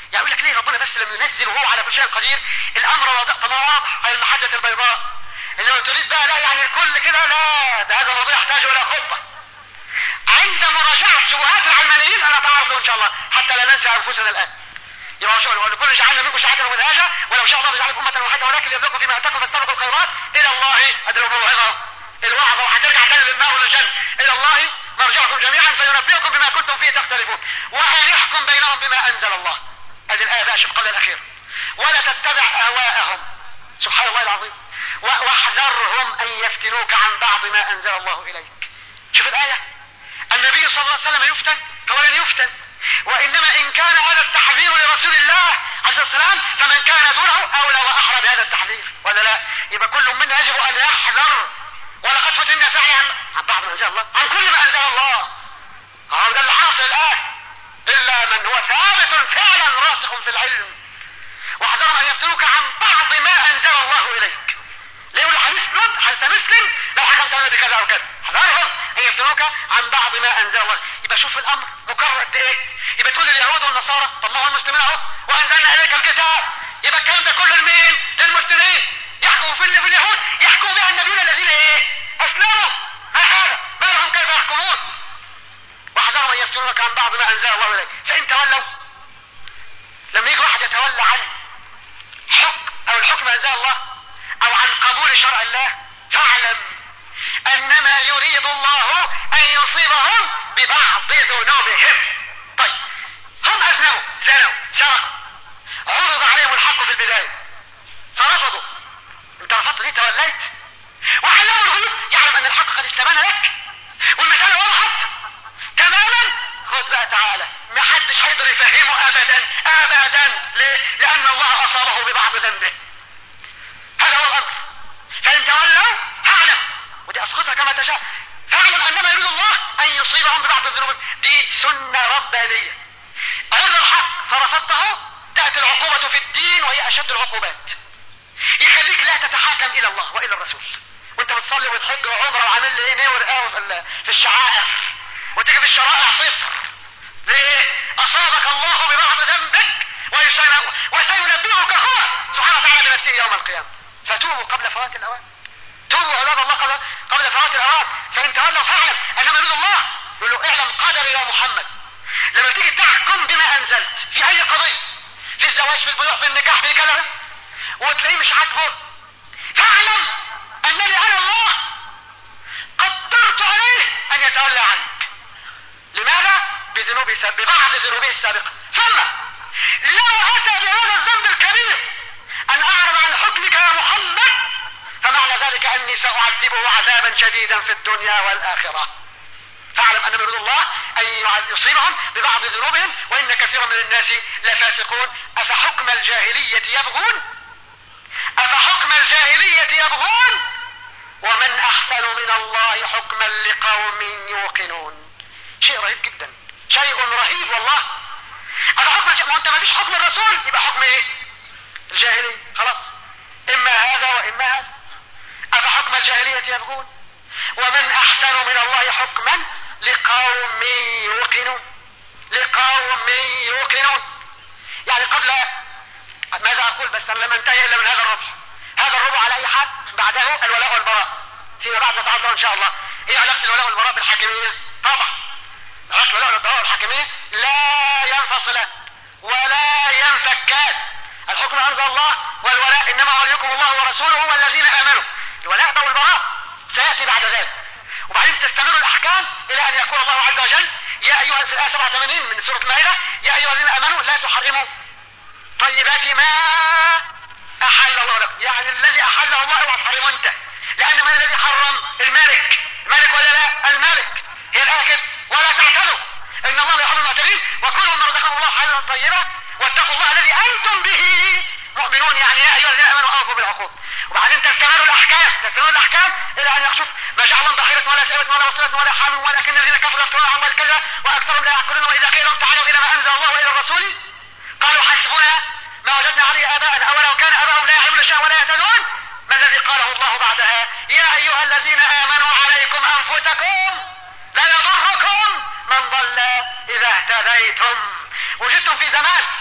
يعني يقول لك ليه ربنا بس لم ينزل وهو على كل شيء قدير؟ الامر واضح، طبعا واضح على المحجة البيضاء. انما تريد بقى لا يعني الكل كده، لا، ده هذا موضوع يحتاج الى خطبة. عند مراجعة شبهات العلمانيين انا اتعرض له ان شاء الله حتى لا ننسى انفسنا الان. يبقى شو نقول كل جعلنا منكم شعائر ومنهاجا ولو شاء الله لجعلكم امة واحدة ولكن ليبلوكم فيما اتاكم فاستبقوا الخيرات الى الله. ادروا موعظة الوعظة وهترجع تاني للنار وللجنة. الى الله مرجعكم جميعا فينبئكم بما كنتم فيه تختلفون وان يحكم بينهم بما انزل الله. هذه الآية بقى شوف قبل الأخير. ولا تتبع أهواءهم، سبحان الله العظيم، واحذرهم أن يفتنوك عن بعض ما أنزل الله إليك. شوف الآية، النبي صلى الله عليه وسلم يفتن هو لن يفتن، وإنما إن كان هذا التحذير لرسول الله عليه السلام فمن كان دونه أولى وأحرى بهذا التحذير، ولا لا؟ يبقى كل منا يجب أن يحذر. ولقد فتنا فعلا عن, عن بعض ما أنزل الله، عن كل ما أنزل الله. هذا ده اللي حاصل الآن، إلا من هو ثابت فعلا راسخ في العلم. واحذرهم أن يفتنوك عن بعض ما أنزل الله إليك. ليه يقول هنسلم هنستمسلم لو حكمت لنا بكذا أو كذا؟ احذرهم أن يفتنوك عن بعض ما أنزل الله. يبقى شوف الأمر مكرر قد إيه. يبقى تقول لليهود والنصارى طب ما هو المسلمين أهو وأنزلنا إليك الكتاب، يبقى الكلام ده كله لمين؟ للمسلمين. يحكموا في اليهود يحكموا بها النبيون الذين إيه؟ أسلموا. ما هذا؟ ما لهم كيف يحكمون؟ واحذروا ان يفتنونك عن بعض ما انزل الله اليك فان تولوا. لما يجي واحد يتولى عن حكم او الحكم انزل الله او عن قبول شرع الله فاعلم انما يريد الله ان يصيبهم ببعض ذنوبهم. طيب هم اذنبوا زنوا سرقوا، عرض عليهم الحق في البدايه فرفضوا. انت رفضت ليه؟ توليت. وعلموا الغيوب يعلم ان الحق قد استبان لك والمساله وضحت تماما. خذ بقى تعالى، ما حدش هيقدر يفهمه ابدا ابدا. ليه؟ لان الله اصابه ببعض ذنبه. هذا هو الامر. فان تولوا فاعلم، ودي اسقطها كما تشاء، فاعلم انما يريد الله ان يصيبهم ببعض الذنوب. دي سنه ربانيه. عرض الحق فرفضته تاتي العقوبه في الدين وهي اشد العقوبات. يخليك لا تتحاكم الى الله والى الرسول وانت بتصلي وتحج وعمره وعامل لي ايه نور قوي في الشعائر وتيجي في الشرائع صفر. ليه؟ اصابك الله ببعض ذنبك وسينبئك هو سبحانه وتعالى بنفسه يوم القيامه. فتوبوا قبل فوات الاوان. توبوا عباد الله قبل قبل فوات الاوان. فان تولوا فاعلم انما يريد الله. يقول له اعلم قدر يا محمد. لما تيجي تحكم بما انزلت في اي قضيه، في الزواج في البيوع في النكاح في كذا، وتلاقيه مش عاجبه، فاعلم انني انا الله قدرت عليه ان يتولى عنك. لماذا؟ بذنوبه ببعض ذنوبه السابقه. ثم لو اتى بهذا الذنب الكبير ان اعرض عن حكمك يا محمد فمعنى ذلك اني ساعذبه عذابا شديدا في الدنيا والاخره. فاعلم ان يريد الله ان يصيبهم ببعض ذنوبهم وان كثيرا من الناس لفاسقون. افحكم الجاهليه يبغون افحكم الجاهليه يبغون ومن احسن من الله حكما لقوم يوقنون. شيء رهيب جدا، شيء رهيب والله. هذا حكم ما انت ما فيش حكم الرسول يبقى حكم ايه؟ الجاهليه. خلاص، اما هذا واما هذا. افحكم الجاهليه يبغون ومن احسن من الله حكما لقوم يوقنون. لقوم يوقنون يعني قبل ماذا اقول؟ بس انا لم انتهي الا من هذا الربع. هذا الربع على اي حد بعده الولاء والبراء فيما بعد نتعرض له ان شاء الله. ايه علاقه الولاء والبراء بالحاكميه؟ طبعا علاقه الولاء والبراء بالحاكميه لا ينفصلان ولا ينفكان. الحكم انزل الله والولاء انما وليكم الله ورسوله والذين امنوا. الولاء ده والبراء سياتي بعد ذلك، وبعدين تستمر الاحكام الى ان يقول الله عز وجل يا ايها في الايه سبعة وثمانين من سوره المائده يا ايها الذين امنوا لا تحرموا طيبات ما احل الله لكم. يعني الذي احله الله اوعى تحرمه انت، لان من الذي حرم؟ الملك. الملك ولا لا؟ الملك. هي الايه كده ولا تعتدوا ان الله لا يحب المعتدين وكلوا مما رزقكم الله حلالا طيبا واتقوا الله الذي انتم به مؤمنون. يعني يا ايها الذين امنوا اوفوا بالعقود. وبعدين تستمر الاحكام تستمر الاحكام الى ان يخشف ما جعل من ضحيرة ولا سائبة ولا وصلة ولا حام ولكن الذين كفروا يفترون عن الكذا واكثرهم لا يعقلون. واذا قيل لهم تعالوا الى ما انزل الله والى الرسول قالوا حسبنا ما وجدنا عليه اباءنا اولو كان اباؤهم لا يعلمون شيئا ولا يهتدون. ما الذي قاله الله بعدها؟ يا ايها الذين امنوا عليكم انفسكم لا يضركم من ضل اذا اهتديتم. وجدتم في زمان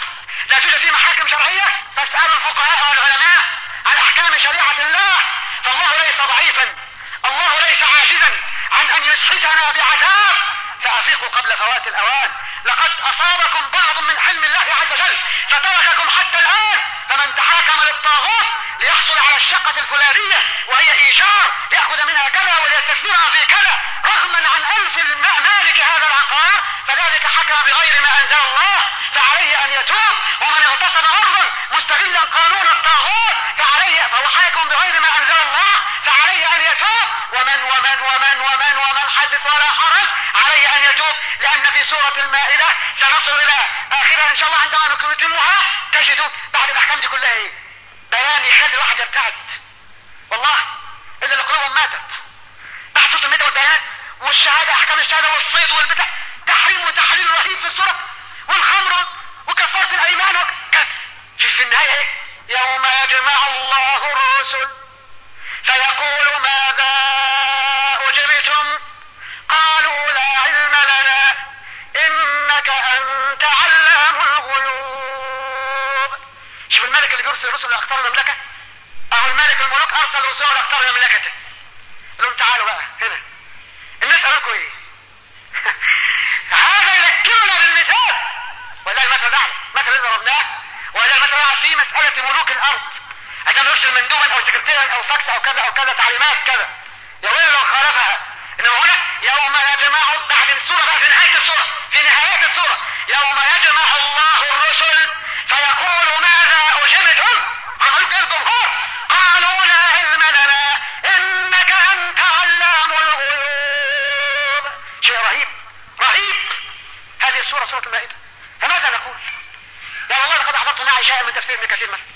لا توجد فيه محاكم شرعية، فاسألوا الفقهاء والعلماء عن احكام شريعة الله. فالله ليس ضعيفا، الله ليس عاجزا عن ان يسحتنا بعذاب، فافيقوا قبل فوات الاوان. لقد اصابكم بعض من حلم الله عز وجل فترككم حتى الان، فمن تحاكم للطاغوت ليحصل على الشقة الفلانية وهي ايجار ليأخذ منها كذا وليستثمرها في كذا رغما عن انف مالك هذا العقار، فذلك حكم بغير ما انزل الله، فعليه ان يتوب. ومن اغتصب ارضا مستغلا قانون الطاغوت فعليه فهو حاكم بغير ما انزل الله، فعليه ان يتوب. ومن ومن ومن ومن ومن حدث ولا حرج عليه ان يتوب، لان في سورة المائدة سنصل الى اخرها ان شاء الله عندما نتمها تجدوا بعد الاحكام دي كلها ايه؟ بيان يخلي الواحد يبتعد والله اذا اللي قلوبهم ماتت بعد سورة المائدة والبيان والشهادة، احكام الشهادة والصيد والبتاع، تحريم وتحليل رهيب في السورة، والخمر وكفارة الايمان وك... في, في النهاية ايه؟ يوم يجمع الله الرسل فيقول ماذا اجبتم قالوا لا علم لنا انك انت علام الغيوب. شوف الملك اللي بيرسل الرسل لاقطار المملكة، اهو الملك الملوك ارسل رسله لاقطار مملكته، قال لهم تعالوا بقى هنا الناس قالوا لكم ايه؟ هذا يذكرنا بالمثال، ولا المثل ده مثل اللي ضربناه، ولا المثل في مسألة ملوك الارض عندما يرسل مندوبا او سكرتيرا او فاكس او كذا او كذا تعليمات كذا، يا ويل لو خالفها. انما هنا يوم يجمع بعد السورة بقى في نهاية السورة في نهاية السورة يوم يجمع الله الرسل فيقول ماذا اجبتم، عملوا كده الجمهور قالوا لا علم لنا انك انت علام الغيوب. شيء رهيب رهيب هذه السورة سورة المائدة. فماذا نقول؟ يا والله لقد حضرت معي شيئا من تفسير ابن كثير مثلا.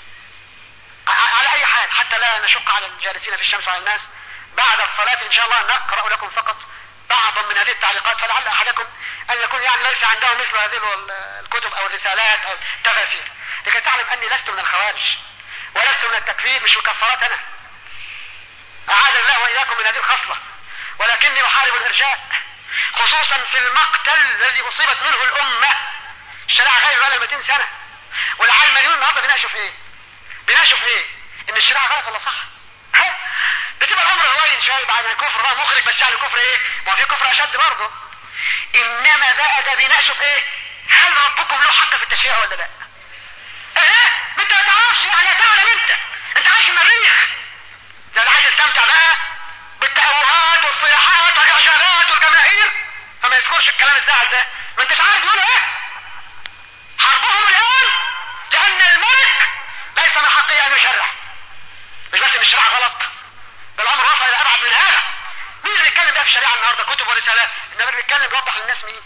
على اي حال حتى لا نشق على الجالسين في الشمس وعلى الناس، بعد الصلاة ان شاء الله نقرأ لكم فقط بعضا من هذه التعليقات، فلعل احدكم ان يكون يعني ليس عنده مثل هذه الكتب او الرسالات او التفاسير، لكي تعلم اني لست من الخوارج ولست من التكفير، مش مكفرات انا، اعاذ الله واياكم من هذه الخصلة، ولكني احارب الارجاء خصوصا في المقتل الذي اصيبت منه الامة. الشريعة غير بقى مئتين سنة، والعلمانيون النهارده بيناقشوا في ايه؟ بيناقشوا في ايه؟ ان الشريعة غلط ولا صح؟ ها؟ بتبقى الامر هوين شوية بعد الكفر بقى مخرج، بس يعني كفر ايه؟ ما في كفر اشد برضه. انما بقى ده بيناقشوا في ايه؟ هل ربكم له حق في التشريع ولا لا؟ ايه؟ ما انت ما تعرفش يعني، تعلم انت انت عايش في المريخ. ده اللي عايز يستمتع بقى بالتأوهات والصياحات والاعجابات والجماهير فما يذكرش الكلام الزعل ده. ما انتش عارف يقولوا ايه؟ حربهم الان لان الملك ليس من حقه ان يشرع. مش بس ان الشريعة غلط، ده الامر وصل الى ابعد من هذا. مين اللي بيتكلم بقى في الشريعة النهارده؟ كتب ورسالات، انما اللي بيتكلم بيوضح للناس مين.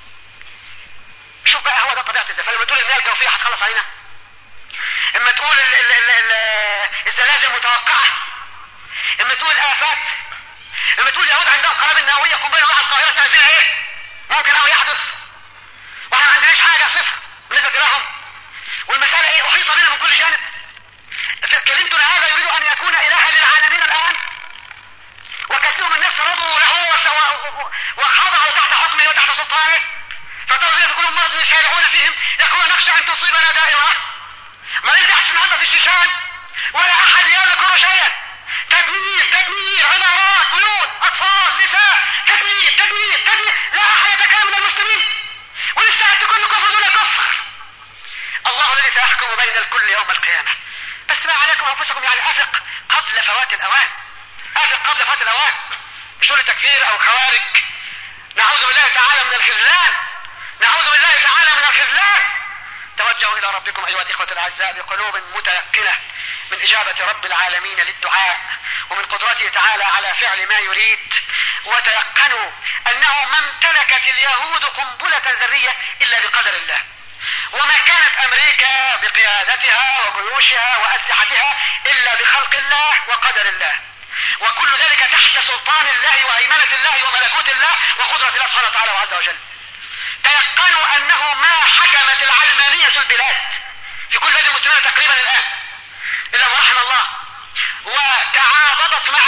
شوف بقى هو ده طبيعة الزلزال. لما تقول المياه الجوفية هتخلص علينا، اما تقول ال ال ال ال الزلازل متوقعة، اما تقول آفات، اما تقول اليهود عندهم قنابل نووية قنبلة واحد القاهرة تعرف فيها ايه؟ ممكن او يحدث، واحنا ما عندناش حاجة صفر بالنسبة لهم، والمسألة ايه؟ احيط بنا من كل جانب. كلمتنا هذا يريد ان يكون الها للعالمين الان، وكثير من الناس رضوا له وخضعوا تحت حكمه وتحت سلطانه، فترى كلهم مرض يسارعون فيهم يقولون نخشى ان تصيبنا دائرة. ما اللي بيحصل النهارده في الشيشان ولا احد يذكر شيئا؟ تدمير تدمير عمارات بيوت اطفال نساء، تدمير تدمير تدمير، لا احد يتكلم من المسلمين، ولسه كل كفر دون كفر. الله الذي سيحكم بين الكل يوم القيامة. بس ما عليكم انفسكم يعني افق قبل فوات الاوان، افق قبل فوات الاوان، مش تقول تكفير او خوارج. نعوذ بالله تعالى من الخذلان، نعوذ بالله تعالى من الخذلان. توجهوا الى ربكم ايها الاخوة الاعزاء بقلوب متيقنة من اجابة رب العالمين للدعاء ومن قدرته تعالى على فعل ما يريد، وتيقنوا انه ما امتلكت اليهود قنبلة ذرية الا بقدر الله، وما كانت امريكا بقيادتها وجيوشها واسلحتها الا بخلق الله وقدر الله، وكل ذلك تحت سلطان الله وهيمنة الله وملكوت الله وقدرة الله سبحانه وتعالى وعز وجل. تيقنوا انه ما حكمت العلمانية البلاد في كل بلاد المسلمين تقريبا الان الا ما رحم الله، وتعاضدت مع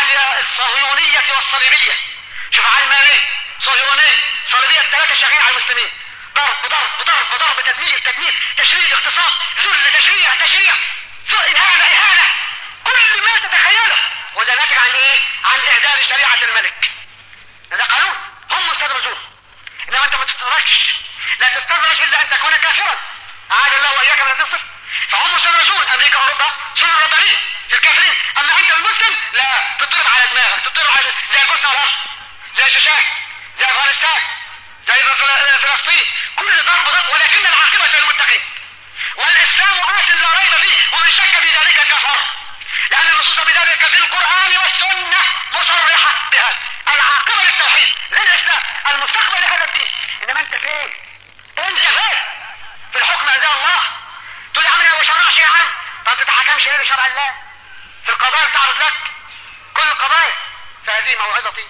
الصهيونية والصليبية. شوف علمانية صهيونية صليبية الثلاثة شغالين على المسلمين ضرب ضرب ضرب ضرب، تدمير تدمير، تشريد، اغتصاب، ذل، تشريع تشريع، اهانة اهانة، كل ما تتخيله. وده ناتج عن ايه؟ عن اهدار شريعة الملك. ده قانون، هم مستدرجون. انما انت ما تستدرجش، لا تستدرج الا ان تكون كافرا، عاد الله واياك من النصف. فهم مستدرجون، امريكا واوروبا صنعوا ربانيين في الكافرين. اما انت المسلم لا، تضرب على دماغك، تضرب على زي البوسنة والهرسك، زي الشيشان، زي افغانستان، زي فلسطين، كل ضرب ضرب، ولكن العاقبة للمتقين. والاسلام آت لا ريب فيه، ومن شك في ذلك كفر، لان النصوص بذلك في القرآن والسنة مصرحة بهذا. العاقبة للتوحيد، للاسلام، المستقبل لهذا الدين. انما انت فين؟ انت فين في الحكم عند الله؟ تقول لي عمري وشرع شيء عام، طب تتحكمش ليه بشرع الله؟ في القضايا تعرض لك كل القضايا. فهذه موعظتي،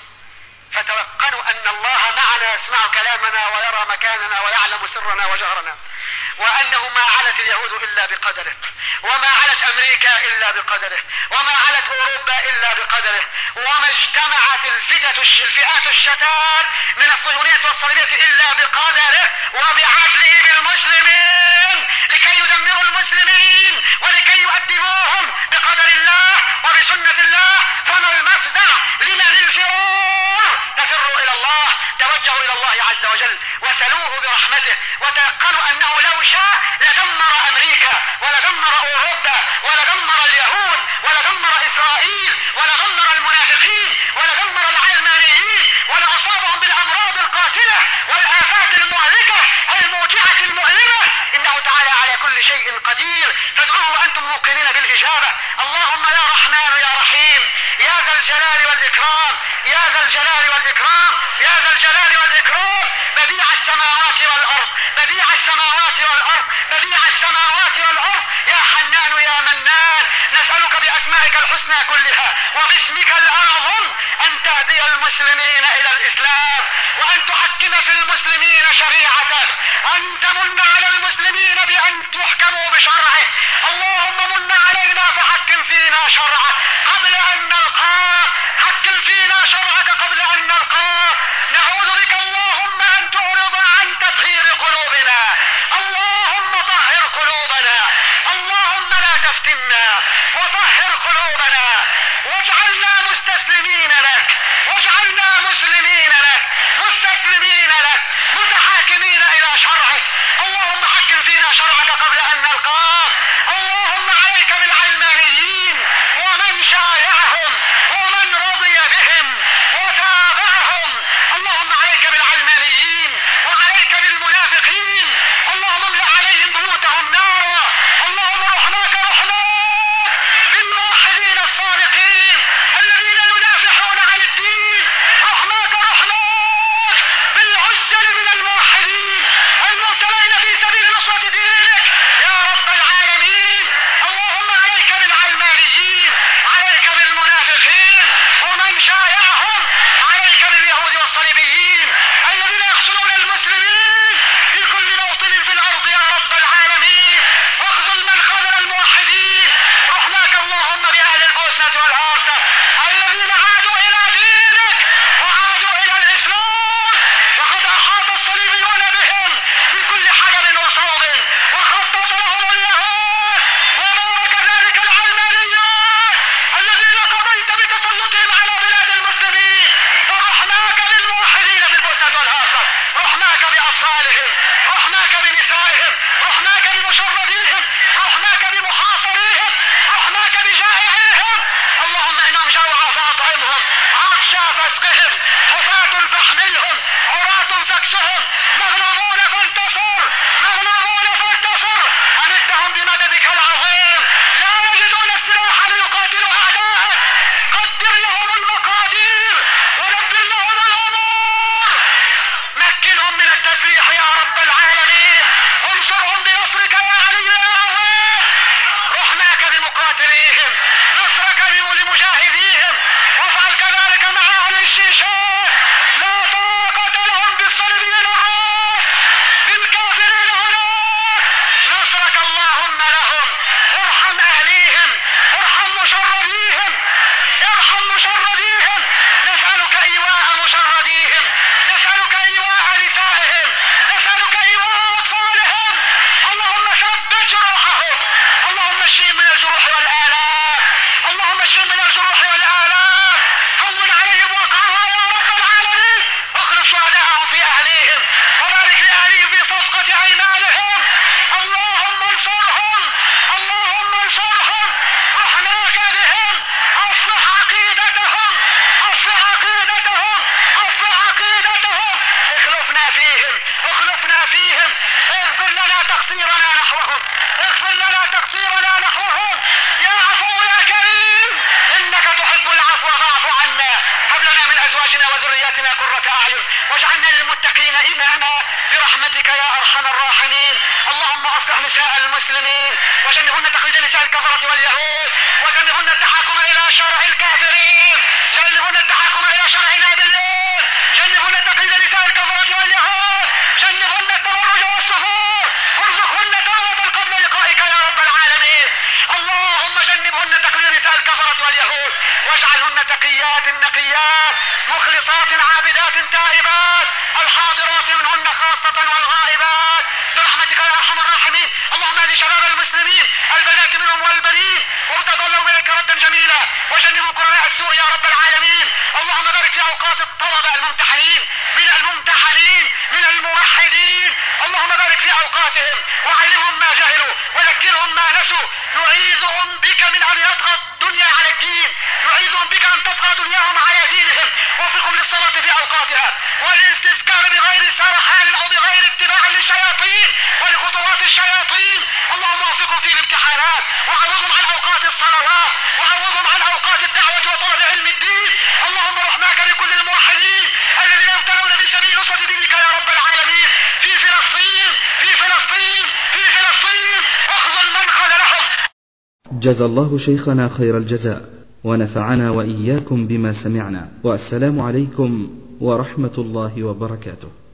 فتوقنوا ان الله معنا، يسمع كلامنا ويرى مكاننا ويعلم سرنا وجهرنا، وانه ما علت اليهود الا بقدره، وما علت امريكا الا بقدره، وما علت اوروبا الا بقدره، وما اجتمعت الفتة الفئات الشتات من الصهيونية والصليبية الا بقدره وبعدله بالمسلمين، لكي يدمروا المسلمين ولكي يؤدبوهم بقدر الله وبسنة الله. فما المفزع لمن الفرار؟ تفروا الى الله، توجهوا الى الله عز وجل وسلوه برحمته، وتيقنوا انه لو شاء لدمر امريكا ولدمر اوروبا ولدمر اليهود ولدمر اسرائيل ولدمر المنافقين ولدمر العلمانيين ولاصابهم بالامراض القاتلة والافات المهلكة الموجعة المؤلمة. انه تعالى على كل شيء قدير، فادعوه وانتم موقنين بالاجابة. اللهم يا رحمن يا رحيم، يا ذا الجلال والاكرام، يا ذا الجلال والاكرام، يا ذا الجلال والاكرام، بديع السماوات والارض، بديع السماوات والارض، بديع السماوات والارض، يا حنان يا منان، نسألك باسمائك الحسنى كلها وباسمك الاعظم ان تهدي المسلمين الى الاسلام، وان تحكم في المسلمين شريعتك، ان تمن على المسلمين بان تحكموا بشرعه. اللهم من علينا فحكم فينا شرعك قبل ان نلقاك، حكم فينا شرعك قبل ان نلقاك. نعوذ بك اللهم ان تعرض عن تطهير قلوبنا، اللهم طهر قلوبنا، اللهم لا تفتنا، وطهر قلوبنا، واجعلنا مستسلمين لك، واجعلنا مسلمين لك، مستسلمين لك، متحاكمين الى شرعك. أرحم الراحمين. اللهم أصلح نساء المسلمين وجنبهن تقليد نساء الكفرة واليهود، وجنبهن التحاكم إلى شرع الكافرين، جنبهن التحاكم إلى شرع نابليون، جنبهن تقليد نساء الكفرة واليهود، جنبهن التبرج والسفور، وارزقهن توبة قبل لقائك يا رب العالمين. اللهم جنبهن تقليد نساء الكفرة واليهود، واجعلهن تقيات نقيات مخلصات عابدات تائبات الحاضرات منهن خاصة والغائبات برحمتك يا أرحم الراحمين. اللهم اهد شباب المسلمين البنات منهم والبنين وارتضوا إليك ردا جميلا، وجنبهم قرناء السوء يا رب العالمين. اللهم بارك في أوقات الطلبة الممتحنين من الممتحنين من الموحدين، اللهم بارك في أوقاتهم وعلمهم ما جهلوا وذكرهم ما نسوا. نعيذهم بك من أن يطغى الدنيا على الدين، نعيذهم بك أن تطغى دنياهم على دينهم. وفقهم للصلاة في أوقاتها والاستذكار بغير سرحان أو بغير اتباع للشياطين ولخطوات الشياطين. اللهم وفقهم في الامتحانات وعوضهم عن أوقات الصلوات وعوضهم عن أوقات الدعوة وطلب علم الدين. اللهم رحماك بكل الموحدين الذين يبتلون في سبيل نصرة دينك يا رب العالمين في فلسطين في فلسطين في فلسطين واخذل من خذلهم. جزا الله شيخنا خير الجزاء ونفعنا وإياكم بما سمعنا، والسلام عليكم ورحمة الله وبركاته.